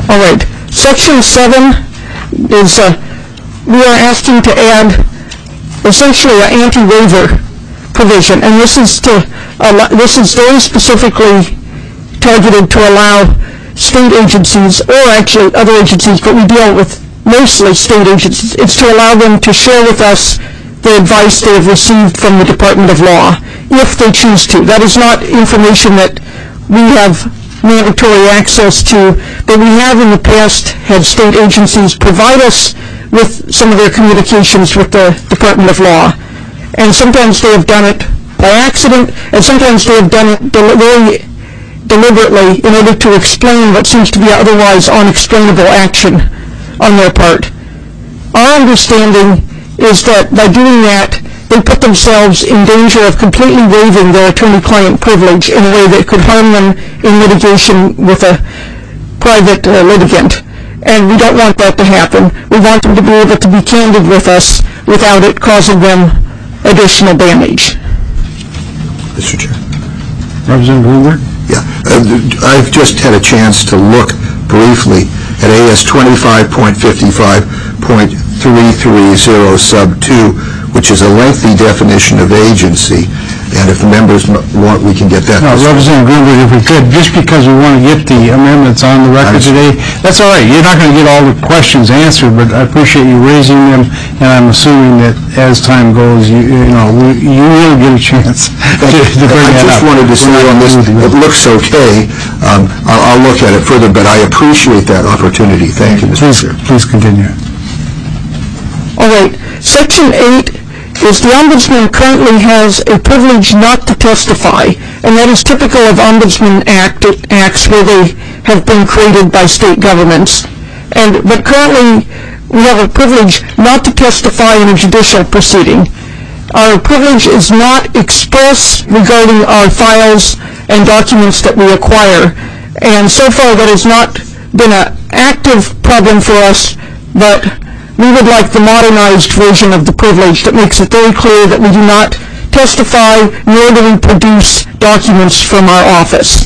All right. Section seven is, uh, we are asking to add essentially an anti-waiver provision, and this is to, allow, this is very specifically targeted to allow state agencies, or actually other agencies, but we deal with mostly state agencies. It's to allow them to share with us the advice they have received from the Department of Law, if they choose to. That is not information that we have mandatory access to, but we have in the past had state agencies provide us with some of their communications with the Department of Law. And sometimes they have done it by accident, and sometimes they have done it del- very deliberately in order to explain what seems to be otherwise unexplainable action on their part. Our understanding is that by doing that, they put themselves in danger of completely waiving their attorney-client privilege in a way that could harm them in litigation with a private uh, litigant. And we don't want that to happen. We want them to be able to be candid with us without it causing them additional damage. Mister Chair. Representative Greenberg? Yeah, uh, I've just had a chance to look briefly at A S twenty-five point fifty-five point three three zero sub two, which is a lengthy definition of agency, and if members want, we can get that. No, Representative Greenberg, if we could, just because we want to get the amendments on the record today, that's all right. You're not going to get all the questions answered, but I appreciate you raising them, and I'm assuming that as time goes, you, you know, we, you will get a chance to, to bring I that just up. wanted to say on this, it looks okay. Um, I'll, I'll look at it further, but I appreciate that opportunity. Thank you, Mister Please, Chair. please continue. All right. Section eight is the Ombudsman currently has a privilege not to testify, and that is typical of Ombudsman Act acts where they have been created by state governments. And but currently we have a privilege not to testify in a judicial proceeding. Our privilege is not express regarding our files and documents that we acquire, and so far that has not been an active problem for us, but we would like the modernized version of the privilege that makes it very clear that we do not testify, nor do we produce documents from our office.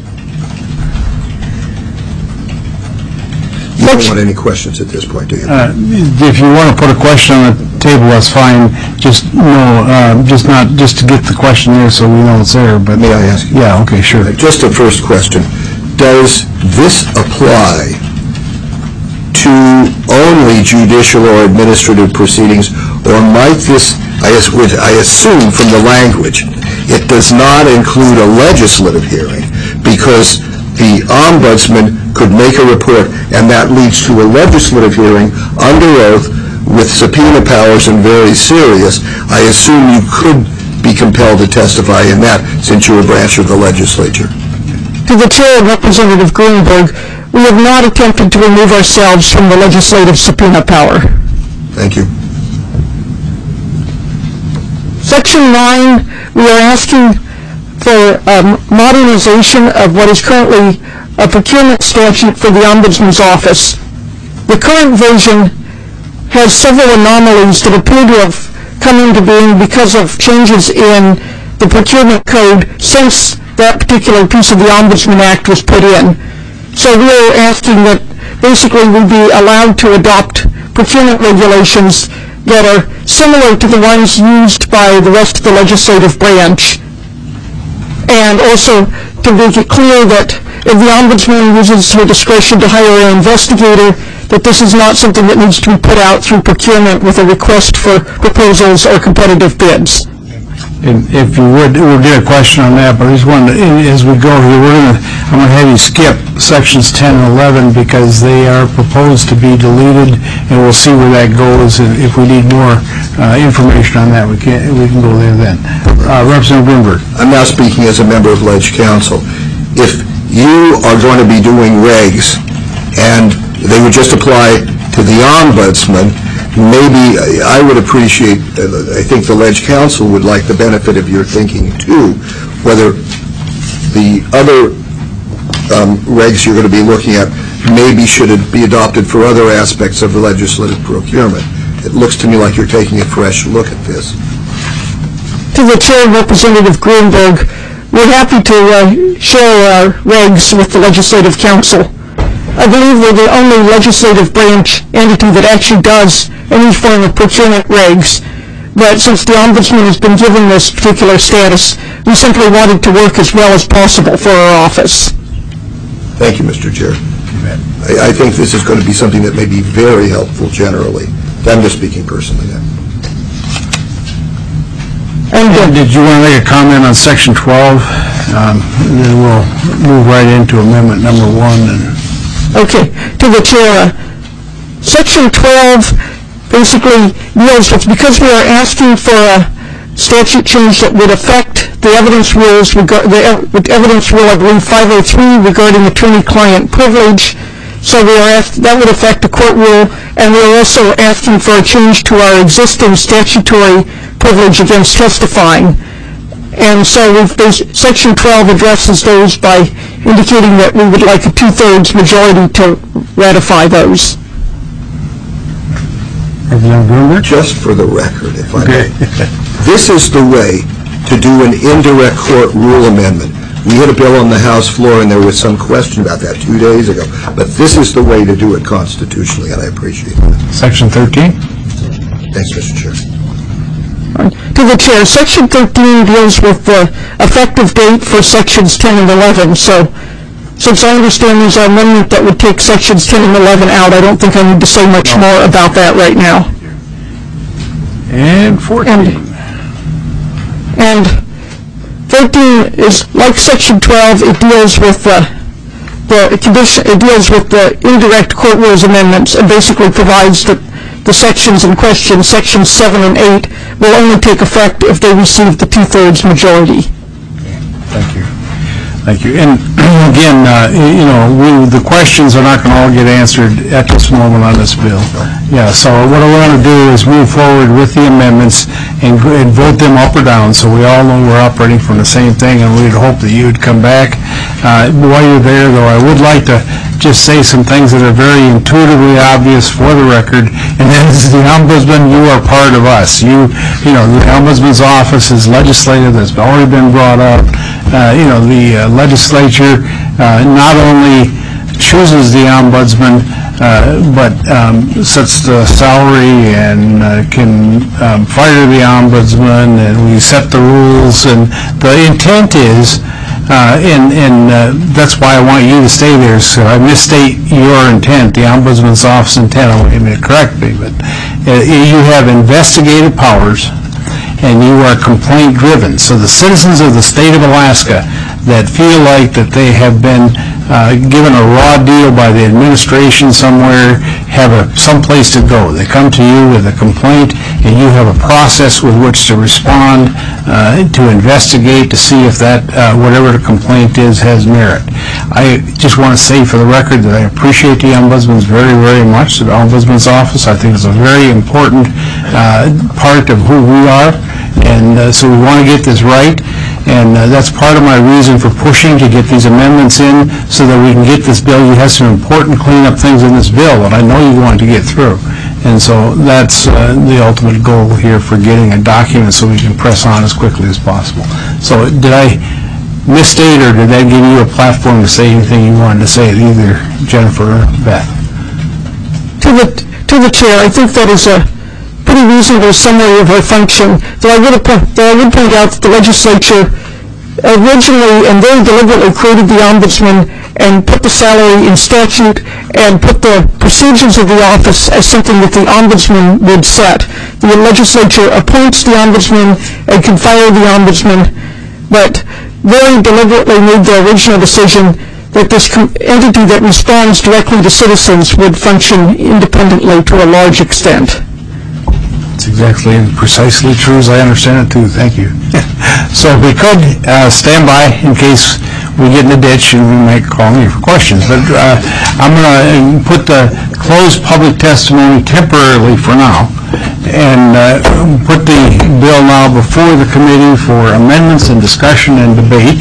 You don't want any questions at this point, do you? Uh, if you want to put a question on the table, that's fine. Just no, uh, just not just to get the question there, so we know it's there. But May I ask you? Yeah. Okay. Sure. Just a first question. Does this apply to only judicial or administrative proceedings, or might this, I, I assume from the language, it does not include a legislative hearing, because the Ombudsman could make a report, and that leads to a legislative hearing under oath with subpoena powers and very serious. I assume you could be compelled to testify in that, since you're a branch of the legislature. To the Chair, Representative Greenberg, we have not attempted to remove ourselves from the legislative subpoena power. Thank you. Section nine, we are asking for um, modernization of what is currently a procurement statute for the Ombudsman's office. The current version has several anomalies that appear to have come into being because of changes in the procurement code since that particular piece of the Ombudsman Act was put in. So we are asking that basically we be allowed to adopt procurement regulations that are similar to the ones used by the rest of the legislative branch. And also to make it clear that if the Ombudsman uses her discretion to hire an investigator, that this is not something that needs to be put out through procurement with a request for proposals or competitive bids. And if you would, we'll get a question on that, but I just wanted to, as we go here, we're gonna, I'm gonna have you skip sections ten and eleven because they are proposed to be deleted, and we'll see where that goes, and if we need more uh, information on that, we can we can go there then. Uh, Representative Greenberg. I'm now speaking as a member of Ledge Council. If you are going to be doing regs, and they would just apply to the Ombudsman, maybe I would appreciate, I think the Ledge Council would like the benefit of your thinking too, whether the other um, regs you're going to be looking at maybe should it be adopted for other aspects of the legislative procurement. It looks to me like you're taking a fresh look at this. To the Chair, Representative Greenberg, we're happy to uh, share our regs with the Legislative Council. I believe we're the only legislative branch entity that actually does any form of procurement regs. But since the Ombudsman has been given this particular status, we simply wanted to work as well as possible for our office. Thank you, Mister Chair. I, I think this is going to be something that may be very helpful generally. I'm just speaking personally now. And uh, Did you want to make a comment on Section twelve? Um, and then we'll move right into Amendment Number one. And Okay, to the Chair. Uh, Section twelve basically deals with, because we are asking for a statute change that would affect the evidence rules, regard, the ev evidence rule, I believe, five oh three regarding attorney-client privilege. So we are asked, that would affect the court rule, and we are also asking for a change to our existing statutory privilege against testifying. And so we've based, Section twelve addresses those by indicating that we would like a two-thirds majority to ratify those. Just for the record, if I may, this is the way to do an indirect court rule amendment. We had a bill on the House floor, and there was some question about that two days ago. But this is the way to do it constitutionally, and I appreciate that. Section thirteen? Thanks, Mister Chair. To the Chair, Section thirteen deals with the effective date for Sections ten and eleven. So, since I understand there's an amendment that would take Sections ten and eleven out, I don't think I need to say much no. more about that right now. And fourteen. And, and thirteen is like Section twelve. It deals with the the condition. It deals with the indirect court rules amendments, and basically provides that the sections in question, Sections seven and eight, will only take effect if they receive the two-thirds majority. Thank you. Thank you. And again, uh, you know, we, the questions are not going to all get answered at this moment on this bill. Yeah, so what I want to do is move forward with the amendments and, and vote them up or down, so we all know we're operating from the same thing, and we'd hope that you would come back. Uh, while you're there, though, I would like to just say some things that are very intuitively obvious for the record, and that is the Ombudsman, you are part of us. You, you know, the Ombudsman's office is legislative, that's already been brought up. Uh, you know, the uh, legislature uh, not only chooses the Ombudsman, uh, but um, sets the salary and uh, can um, fire the Ombudsman, and we set the rules, and the intent is Uh, and and uh, that's why I want you to stay there. So I misstate your intent, the Ombudsman's office intent. I want you to correct me, but uh, you have investigative powers, and you are complaint driven. So the citizens of the state of Alaska that feel like that they have been uh, given a raw deal by the administration somewhere have a someplace to go. They come to you with a complaint, and you have a process with which to respond, uh, to investigate, to see if that uh, whatever the complaint is has merit. I just want to say for the record that I appreciate the Ombudsman's very, very much, the Ombudsman's office. I think it's a very important uh, part of who we are, and uh, so we want to get this right. And uh, that's part of my reason for pushing to get these amendments in so that we can get this bill. You have some important cleanup things in this bill that I know you want to get through. And so that's uh, the ultimate goal here for getting a document so we can press on as quickly as possible. So did I misstate, or did that give you a platform to say anything you wanted to say, either Jennifer or Beth? To the, to the Chair, I think that is a pretty reasonable summary of our function. Though I would, though I would point out that the legislature originally and very deliberately created the Ombudsman and put the salary in statute and put the procedures of the office as something that the Ombudsman would set. The legislature appoints the Ombudsman and can fire the Ombudsman, but very deliberately made the original decision that this entity that responds directly to citizens would function independently to a large extent. It's exactly and precisely true as I understand it too. Thank you. So if we could uh, stand by in case we get in the ditch and we might call you for questions. But uh, I'm going to put the closed public testimony temporarily for now and uh, put the bill now before the committee for amendments and discussion and debate.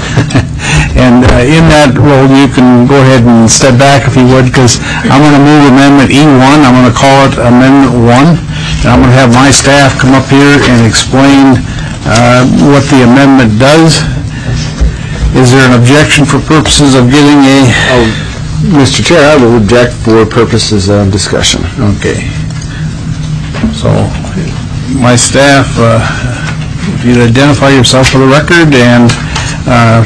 And uh, in that role, you can go ahead and step back if you would, because I'm going to move Amendment E one. I'm going to call it Amendment one. And I'm going to have my staff come up here and explain uh, what the amendment does. Is there an objection for purposes of getting a... Oh, Mister Chair, I will object for purposes of discussion. Okay. So, my staff, uh, if you'd identify yourself for the record and uh,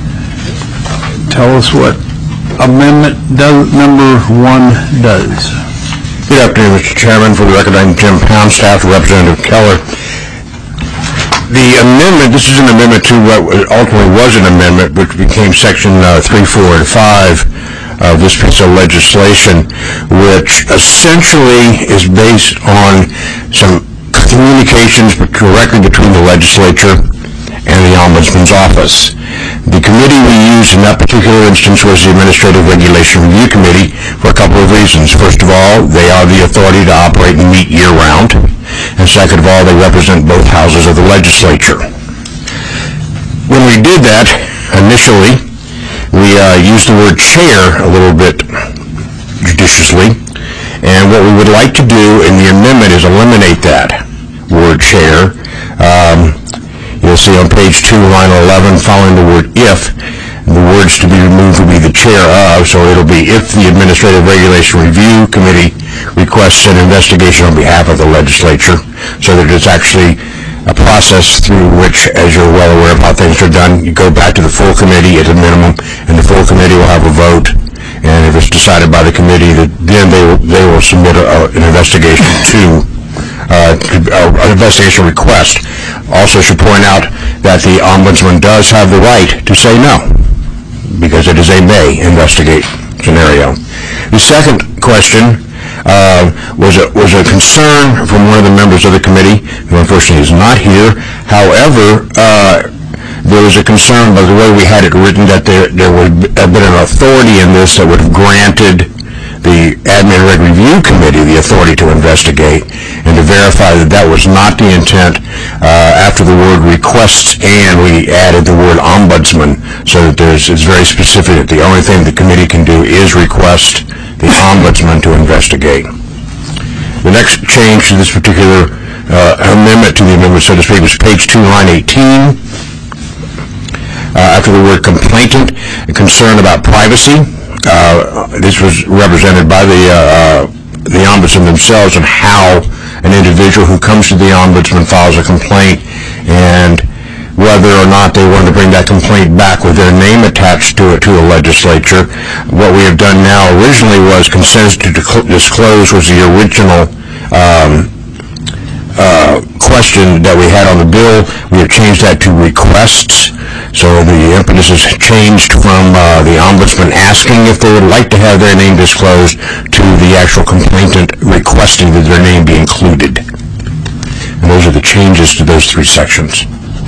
tell us what amendment does, number one does. Good afternoon, Mister Chairman. For the record, I'm Jim Pound, staff to Representative Keller. The amendment, this is an amendment to what ultimately was an amendment, which became section uh, three, four, and five of this piece of legislation, which essentially is based on some communications directly between the legislature and the Ombudsman's office. The committee we used in that particular instance was the Administrative Regulation Review Committee for a couple of reasons. First of all, they are the authority to operate and meet year-round. And second of all, they represent both houses of the legislature. When we did that, initially, we uh, used the word chair a little bit judiciously. And what we would like to do in the amendment is eliminate that word chair. Um, You'll see on page two, line eleven, following the word if, the words to be removed will be the chair of, so it'll be if the Administrative Regulation Review Committee requests an investigation on behalf of the legislature, so that it's actually a process through which, as you're well aware of how things are done, you go back to the full committee at a minimum, and the full committee will have a vote, and if it's decided by the committee, that then they will, they will submit a, an investigation to Uh, an investigation request. Also should point out that the Ombudsman does have the right to say no, because it is a may investigate scenario. The second question uh, was, a, was a concern from one of the members of the committee, who unfortunately is not here. However, uh, there was a concern by the way we had it written that there, there would have been an authority in this that would have granted the Admin Reg Review Committee the authority to investigate, and to verify that that was not the intent. Uh, after the word requests and, we added the word ombudsman, so that there's, it's very specific that the only thing the committee can do is request the ombudsman to investigate. The next change to this particular uh, amendment to the amendment, so to speak, was page two, line eighteen. Uh, after the word complainant, a concern about privacy. Uh, this was represented by the uh, uh, the ombudsman themselves on how an individual who comes to the ombudsman files a complaint, and whether or not they want to bring that complaint back with their name attached to it to the legislature. What we have done now originally was consent to disclose was the original um, uh, question that we had on the bill. We have changed that to requests. So the impetus has changed from uh, the ombudsman asking if they would like to have their name disclosed to the actual complainant requesting that their name be included. And those are the changes to those three sections.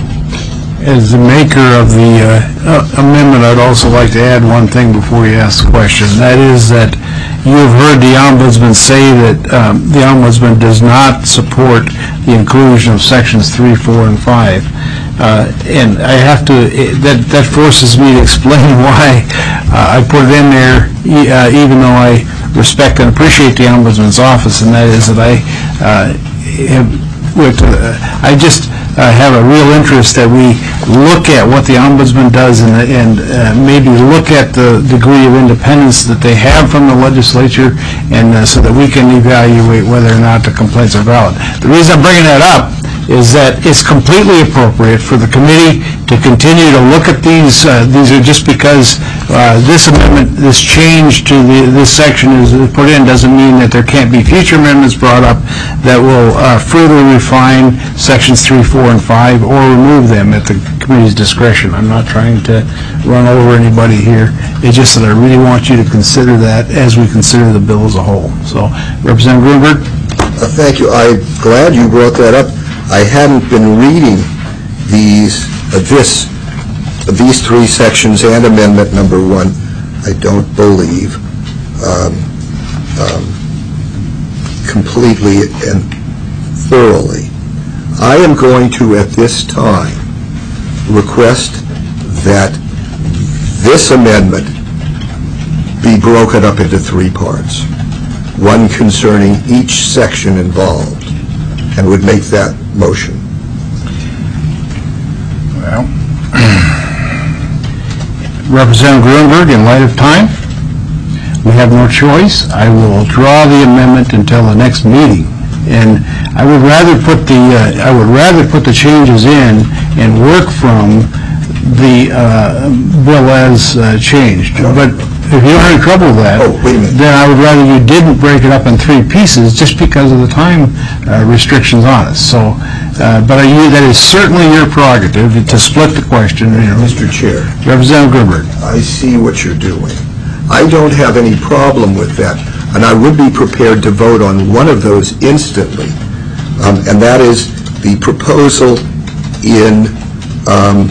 As the maker of the uh, uh, amendment, I'd also like to add one thing before you ask the question. That is that you have heard the ombudsman say that um, the ombudsman does not support the inclusion of sections three, four, and five. Uh, and I have to, it, that, that forces me to explain why uh, I put it in there, e uh, even though I respect and appreciate the Ombudsman's office, and that is that I uh, have, with, uh, I just uh, have a real interest that we look at what the Ombudsman does and, and uh, maybe look at the degree of independence that they have from the legislature, and uh, so that we can evaluate whether or not the complaints are valid. The reason I'm bringing that up is that it's completely appropriate for the committee to continue to look at these. Uh, these are just because uh, this amendment, this change to the, this section is put in doesn't mean that there can't be future amendments brought up that will uh, further refine sections three, four, and five, or remove them at the committee's discretion. I'm not trying to run over anybody here. It's just that I really want you to consider that as we consider the bill as a whole. So, Representative Grunberg? Uh, thank you. I'm glad you brought that up. I hadn't been reading these, uh, this, uh, these three sections and amendment number one, I don't believe, um, um, completely and thoroughly. I am going to, at this time, request that this amendment be broken up into three parts, one concerning each section involved, and would make that motion. Well, Representative Grunberg, in light of time? we have no choice. I will draw the amendment until the next meeting. And I would rather put the, uh, I would rather put the changes in and work from the uh, bill as uh, changed. But if you're having trouble with that, Oh, wait a minute. then I would rather you didn't break it up in three pieces just because of the time uh, restrictions on us. So, uh, but I, that is certainly your prerogative to split the question. You know. Mister Chair, Representative Grunberg. I see what you're doing. I don't have any problem with that, and I would be prepared to vote on one of those instantly, um, and that is the proposal in um,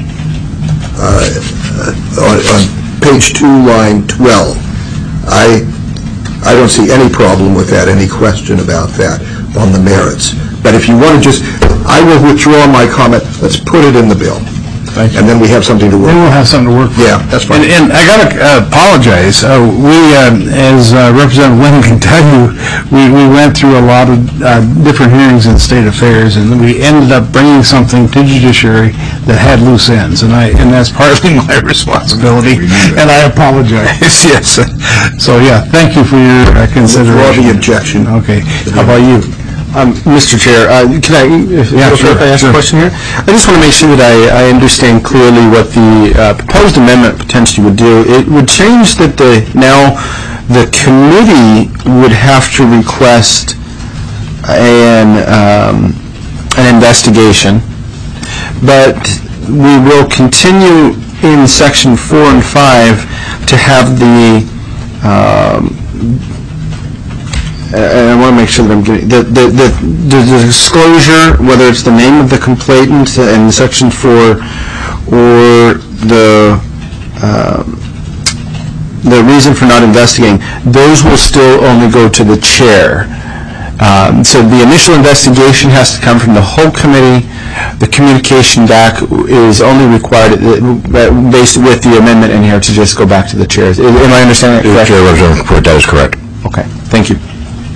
uh, on, on page two, line twelve. I I don't see any problem with that, any question about that on the merits. But if you want to just, I will withdraw my comment. Let's put it in the bill. And then we have something to work Then with. we'll have something to work with. Yeah, that's fine. And, and I got to uh, apologize. Uh, we, uh, as uh, Representative Lynn can tell you, we, we went through a lot of uh, different hearings in state affairs, and we ended up bringing something to judiciary that had loose ends, and I and that's partly my responsibility. And I apologize. Yes. So yeah, thank you for your uh, consideration. Withdraw the objection. Okay. How about you? Um, Mister Chair, uh, can I, if, Yeah, if sure, I ask sure. a question here? I just want to make sure that I, I understand clearly what the uh, proposed amendment potentially would do. It would change that the, now the committee would have to request an, um, an investigation, but we will continue in section four and five to have the, um, and I want to make sure that I'm getting, the, the, the, the disclosure, whether it's the name of the complainant in section four or the, uh, the reason for not investigating, those will still only go to the chair. Um, so the initial investigation has to come from the whole committee. The communication back is only required, uh, based with the amendment in here, to just go back to the chairs. Am I understanding that correctly? Chair, Representative Pruitt, that is correct. Okay, thank you.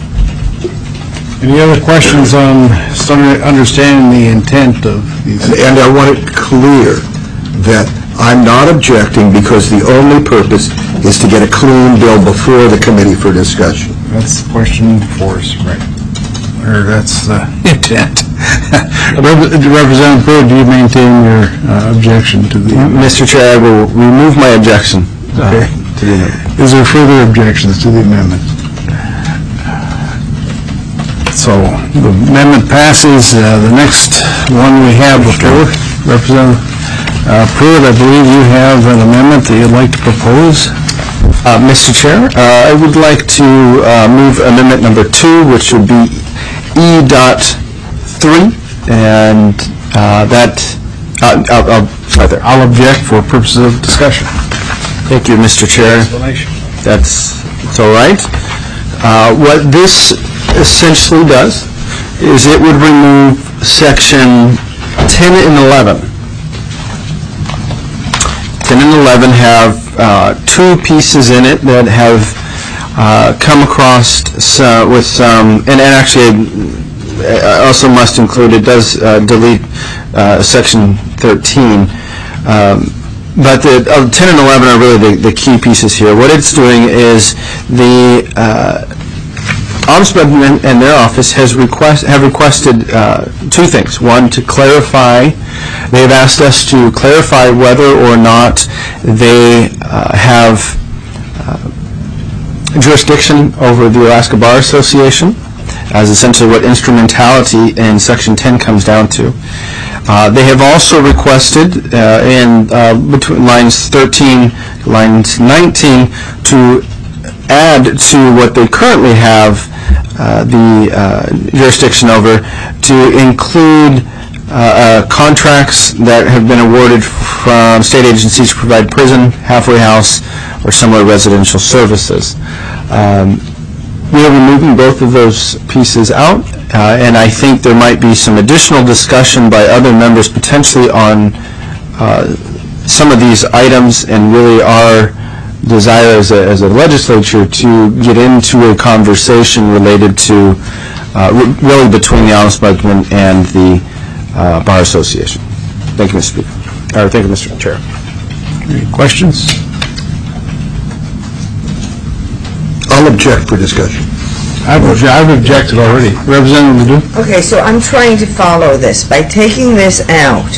Any other questions on starting- understanding the intent of these? And, and I want it clear that I'm not objecting because the only purpose is to get a clean bill before the committee for discussion. That's the question for us, right? Or that's the intent. Representative Pruitt, do you maintain your uh, objection to the amendment? Mister Chair, I will remove my objection. uh, Okay. to the amendment. Is there further objections to the amendment? So the amendment passes. Uh, The next one we have before, Representative uh, Pruitt, I believe you have an amendment that you'd like to propose. Uh, Mister Chair, uh, I would like to uh, move amendment number two, which would be E dot three, and uh, that, uh, I'll, I'll, right there. I'll object for purposes of discussion. Thank you, Mister Chair. Explanation. That's, it's all right. Uh, What this essentially does is it would remove section ten and eleven. ten and eleven have uh, two pieces in it that have uh, come across so- with some, and and actually I also must include, it does uh, delete uh, section thirteen. Um, But the uh, ten and eleven are really the, the key pieces here. What it's doing is the uh, Ombudsman and their office has request have requested uh, two things. One, to clarify. They have asked us to clarify whether or not they uh, have uh, jurisdiction over the Alaska Bar Association, as essentially what instrumentality in Section ten comes down to. Uh, they have also requested uh, in uh, between lines thirteen, lines nineteen, to add to what they currently have uh, the uh, jurisdiction over, to include uh, uh, contracts that have been awarded from state agencies to provide prison, halfway house, or similar residential services. Um, we are removing both of those pieces out, uh, and I think there might be some additional discussion by other members potentially on uh, some of these items, and really our desire as a, as a legislature to get into a conversation related to uh, re- really between the Ombudsman and the uh, Bar Association. Thank you, Mister Speaker. Or thank you, Mister Chair. Any questions? object for discussion. I've obje- I've objected already. Representative Ledoux? Okay, so I'm trying to follow this. By taking this out,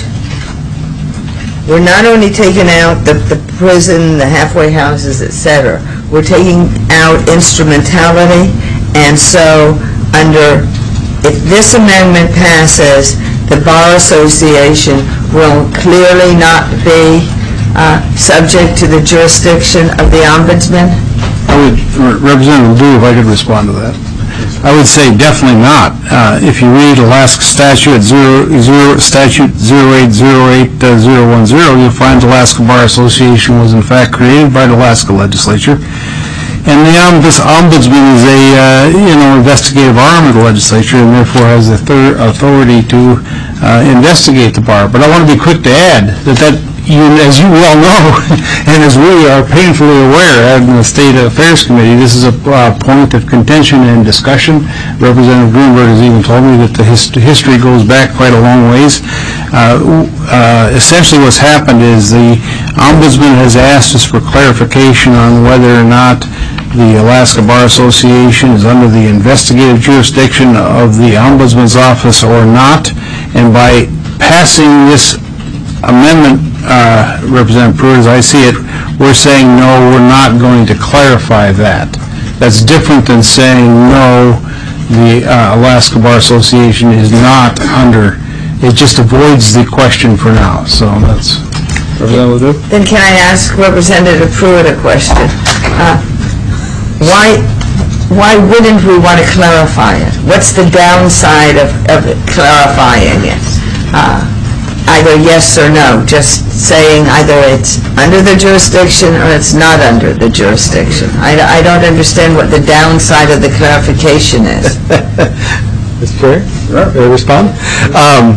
we're not only taking out the, the prison, the halfway houses, et cetera, we're taking out instrumentality, and so under, if this amendment passes, the Bar Association will clearly not be uh, subject to the jurisdiction of the ombudsman? I would, Representative Ledoux, if I could respond to that. I would say definitely not. Uh, if you read Alaska statute zero, zero, statute zero eight zero eight zero one zero, you'll find the Alaska Bar Association was in fact created by the Alaska legislature. And the um, this ombudsman is a uh, you know investigative arm of the legislature, and therefore has the thir- authority to uh, investigate the bar. But I want to be quick to add that that you, as you well know, and as we are painfully aware in the State Affairs Committee, this is a uh, point of contention and discussion. Representative Greenberg has even told me that the hist- history goes back quite a long ways. Uh, uh, essentially what's happened is the Ombudsman has asked us for clarification on whether or not the Alaska Bar Association is under the investigative jurisdiction of the Ombudsman's office or not, and by passing this amendment, uh, Representative Pruitt, as I see it, we're saying no, we're not going to clarify that. That's different than saying no, the uh, Alaska Bar Association is not under. It just avoids the question for now. So that's Representative Ledoux. Then can I ask Representative Pruitt a question? Uh, why, why wouldn't we want to clarify it? What's the downside of, of clarifying it? Uh, either yes or no, just saying either it's under the jurisdiction or it's not under the jurisdiction. I, I don't understand what the downside of the clarification is. Mister Chair, may I respond? Um,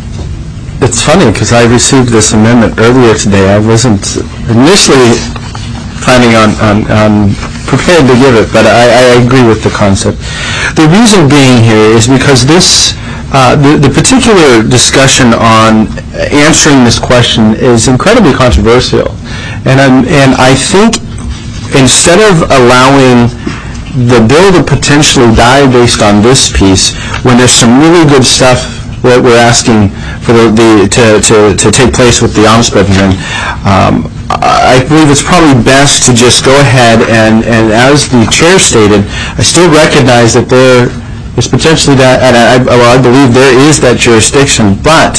it's funny because I received this amendment earlier today. I wasn't initially planning on, on, on prepared to give it, but I, I agree with the concept. The reason being here is because this Uh, the, the particular discussion on answering this question is incredibly controversial, and I'm, and I think instead of allowing the bill to potentially die based on this piece, when there's some really good stuff that we're asking for the, the to, to, to take place with the ombudsman, um, I believe it's probably best to just go ahead and, and as the chair stated, I still recognize that there is potentially that, and I, well, I believe there is that jurisdiction, but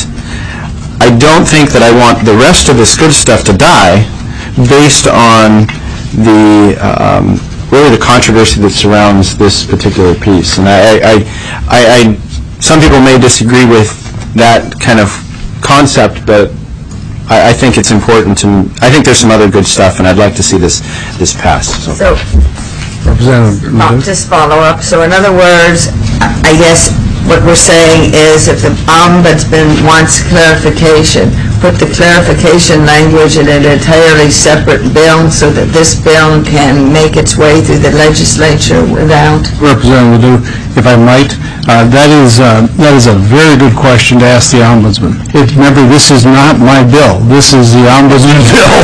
I don't think that I want the rest of this good stuff to die based on the um, really the controversy that surrounds this particular piece. And I, I, I, I, some people may disagree with that kind of concept, but I, I think it's important to. I think there's some other good stuff, and I'd like to see this this pass. So. So Representative I'll just follow up. So in other words, I guess what we're saying is if the ombudsman wants clarification, put the clarification language in an entirely separate bill so that this bill can make its way through the legislature without... Representative Ledoux, if I might, uh, that is uh, that is a very good question to ask the Ombudsman. It, remember, this is not my bill. This is the Ombudsman's bill.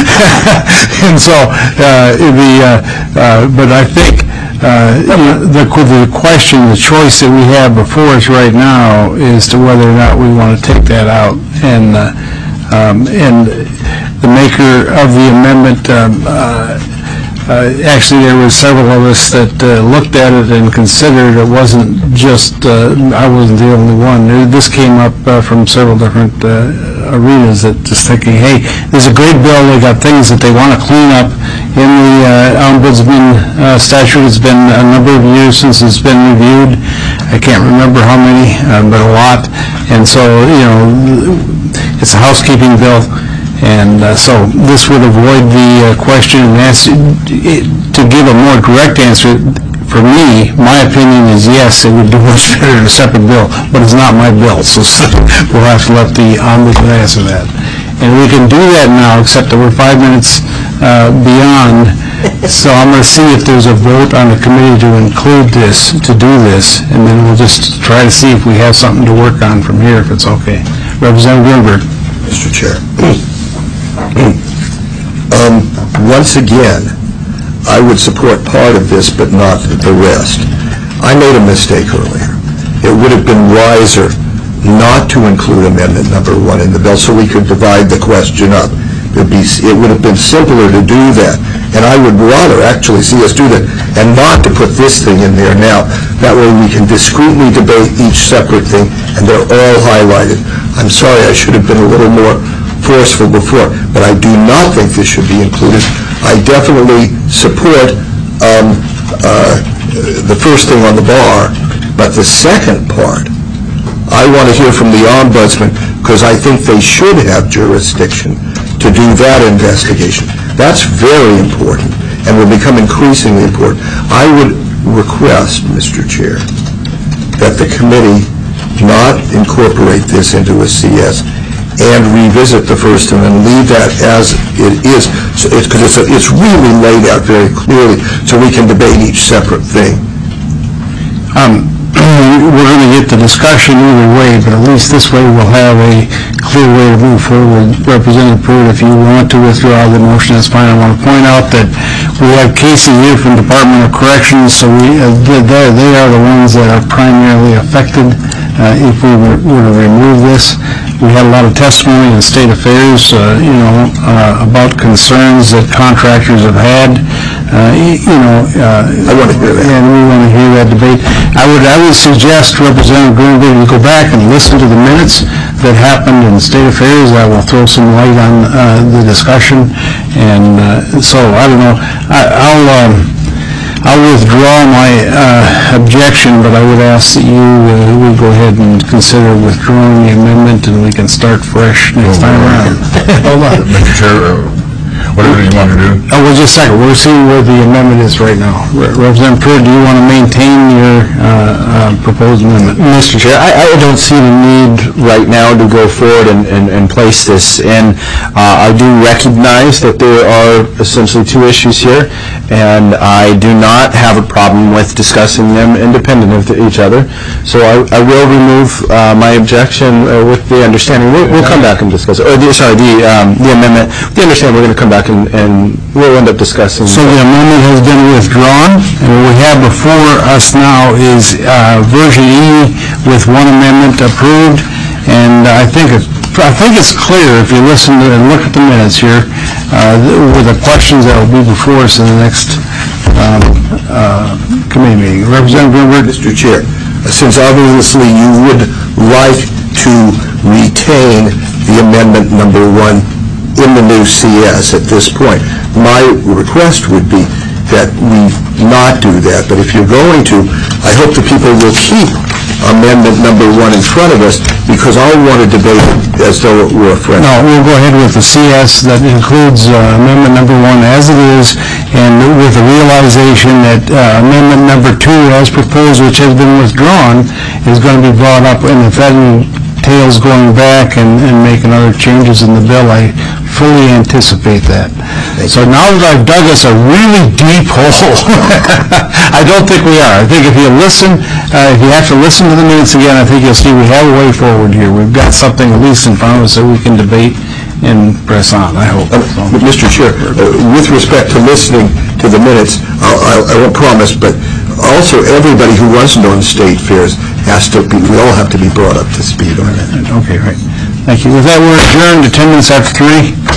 And so, uh, the, uh, uh, but I think uh, you know, the, the question, the choice that we have before us right now is to whether or not we want to take that out. And, uh, um, and the maker of the amendment um, uh, Uh, actually, there were several of us that uh, looked at it and considered it wasn't just, uh, I wasn't the only one. This came up uh, from several different uh, arenas that just thinking, hey, there's a great bill, they got things that they want to clean up in the uh, Ombudsman uh, statute. It's been a number of years since it's been reviewed. I can't remember how many, uh, but a lot. And so, you know, it's a housekeeping bill. And uh, so this would avoid the uh, question and ask, to give a more direct answer. For me, my opinion is yes, it would do much better in a separate bill, but it's not my bill, so we'll have to let the ombudsman answer that. And we can do that now, except that we're five minutes uh, beyond, so I'm going to see if there's a vote on the committee to include this, to do this, and then we'll just try to see if we have something to work on from here, if it's okay. Representative Greenberg. Mister Chair. Um, once again, I would support part of this, but not the rest. I made a mistake earlier. It would have been wiser not to include amendment number one in the bill so we could divide the question up. It'd be, it would have been simpler to do that. And I would rather actually see us do that and not to put this thing in there now. That way we can discreetly debate each separate thing and they're all highlighted. I'm sorry, I should have been a little more forceful before, but I do not think this should be included. I definitely support um, uh, the first thing on the bar, but the second part, I want to hear from the Ombudsman because I think they should have jurisdiction to do that investigation. That's very important and will become increasingly important. I would request, Mister Chair, that the committee not incorporate this into a C S and revisit the first one and leave that as it is, because it's, it's, it's really laid out very clearly so we can debate each separate thing. Um, we're going to get the discussion either way, but at least this way we'll have a clear way to move forward. Representative Pruitt, if you want to withdraw the motion, that's fine. I want to point out that we have Casey here from Department of Corrections, so we, uh, they, they are the ones that are primarily affected uh, if we were, were to remove this. We had a lot of testimony in State Affairs, uh, you know, uh, about concerns that contractors have had. Uh, you know, uh, I want to hear that. And we want to hear that debate. I would, I would suggest, Representative Greenberg, you go back and listen to the minutes that happened in State Affairs. That will throw some light on uh, the discussion. And uh, so, I don't know. I, I'll. Um, I'll withdraw my uh, objection, but I would ask that you uh, would go ahead and consider withdrawing the amendment, and we can start fresh next time around. Hold on. Mister Chair, uh, whatever you want to do. Oh, well, just a second. We're seeing where the amendment is right now. Re- Representative Pruitt, do you want to maintain your uh, uh, proposed amendment? Mister Chair, I, I don't see the need right now to go forward and, and, and place this in. Uh, I do recognize that there are essentially two issues here, and I do not have a problem with discussing them independent of each other. So I, I will remove uh, my objection uh, with the understanding we'll, we'll come back and discuss it. Or the, sorry, the um, the amendment. The understanding we're going to come back and, and we'll end up discussing. So the amendment has been withdrawn, and what we have before us now is uh, version E with one amendment approved, and I think it's, I think it's clear if you listen to and look at the minutes here uh, with the questions that will be before us in the next um, uh, committee meeting. Representative Greenberg. Mister Chair, since obviously you would like to retain the amendment number one in the new C S at this point, my request would be that we not do that. But if you're going to, I hope the people will keep amendment number one in front of us, because I'll want to debate it as though it were a friend. No, we'll go ahead with the C S that includes uh, amendment number one as it is, and with the realization that uh, amendment number two as proposed, which has been withdrawn, is going to be brought up, and if that entails going back and, and making other changes in the bill, I fully anticipate that. So now that I've dug us a really deep hole, I don't think we are. I think if you listen, uh, if you have to listen to the minutes again, I think you'll see we have a way forward here. We've got something at least in front of us that we can debate and press on, I hope. Uh, Mister Chair, uh, with respect to listening to the minutes, I'll, I'll, I won't promise, but also everybody who wasn't on state fairs has to be, we all have to be brought up to speed on that. Okay, right. Thank you. With that, we're adjourned to ten minutes after three.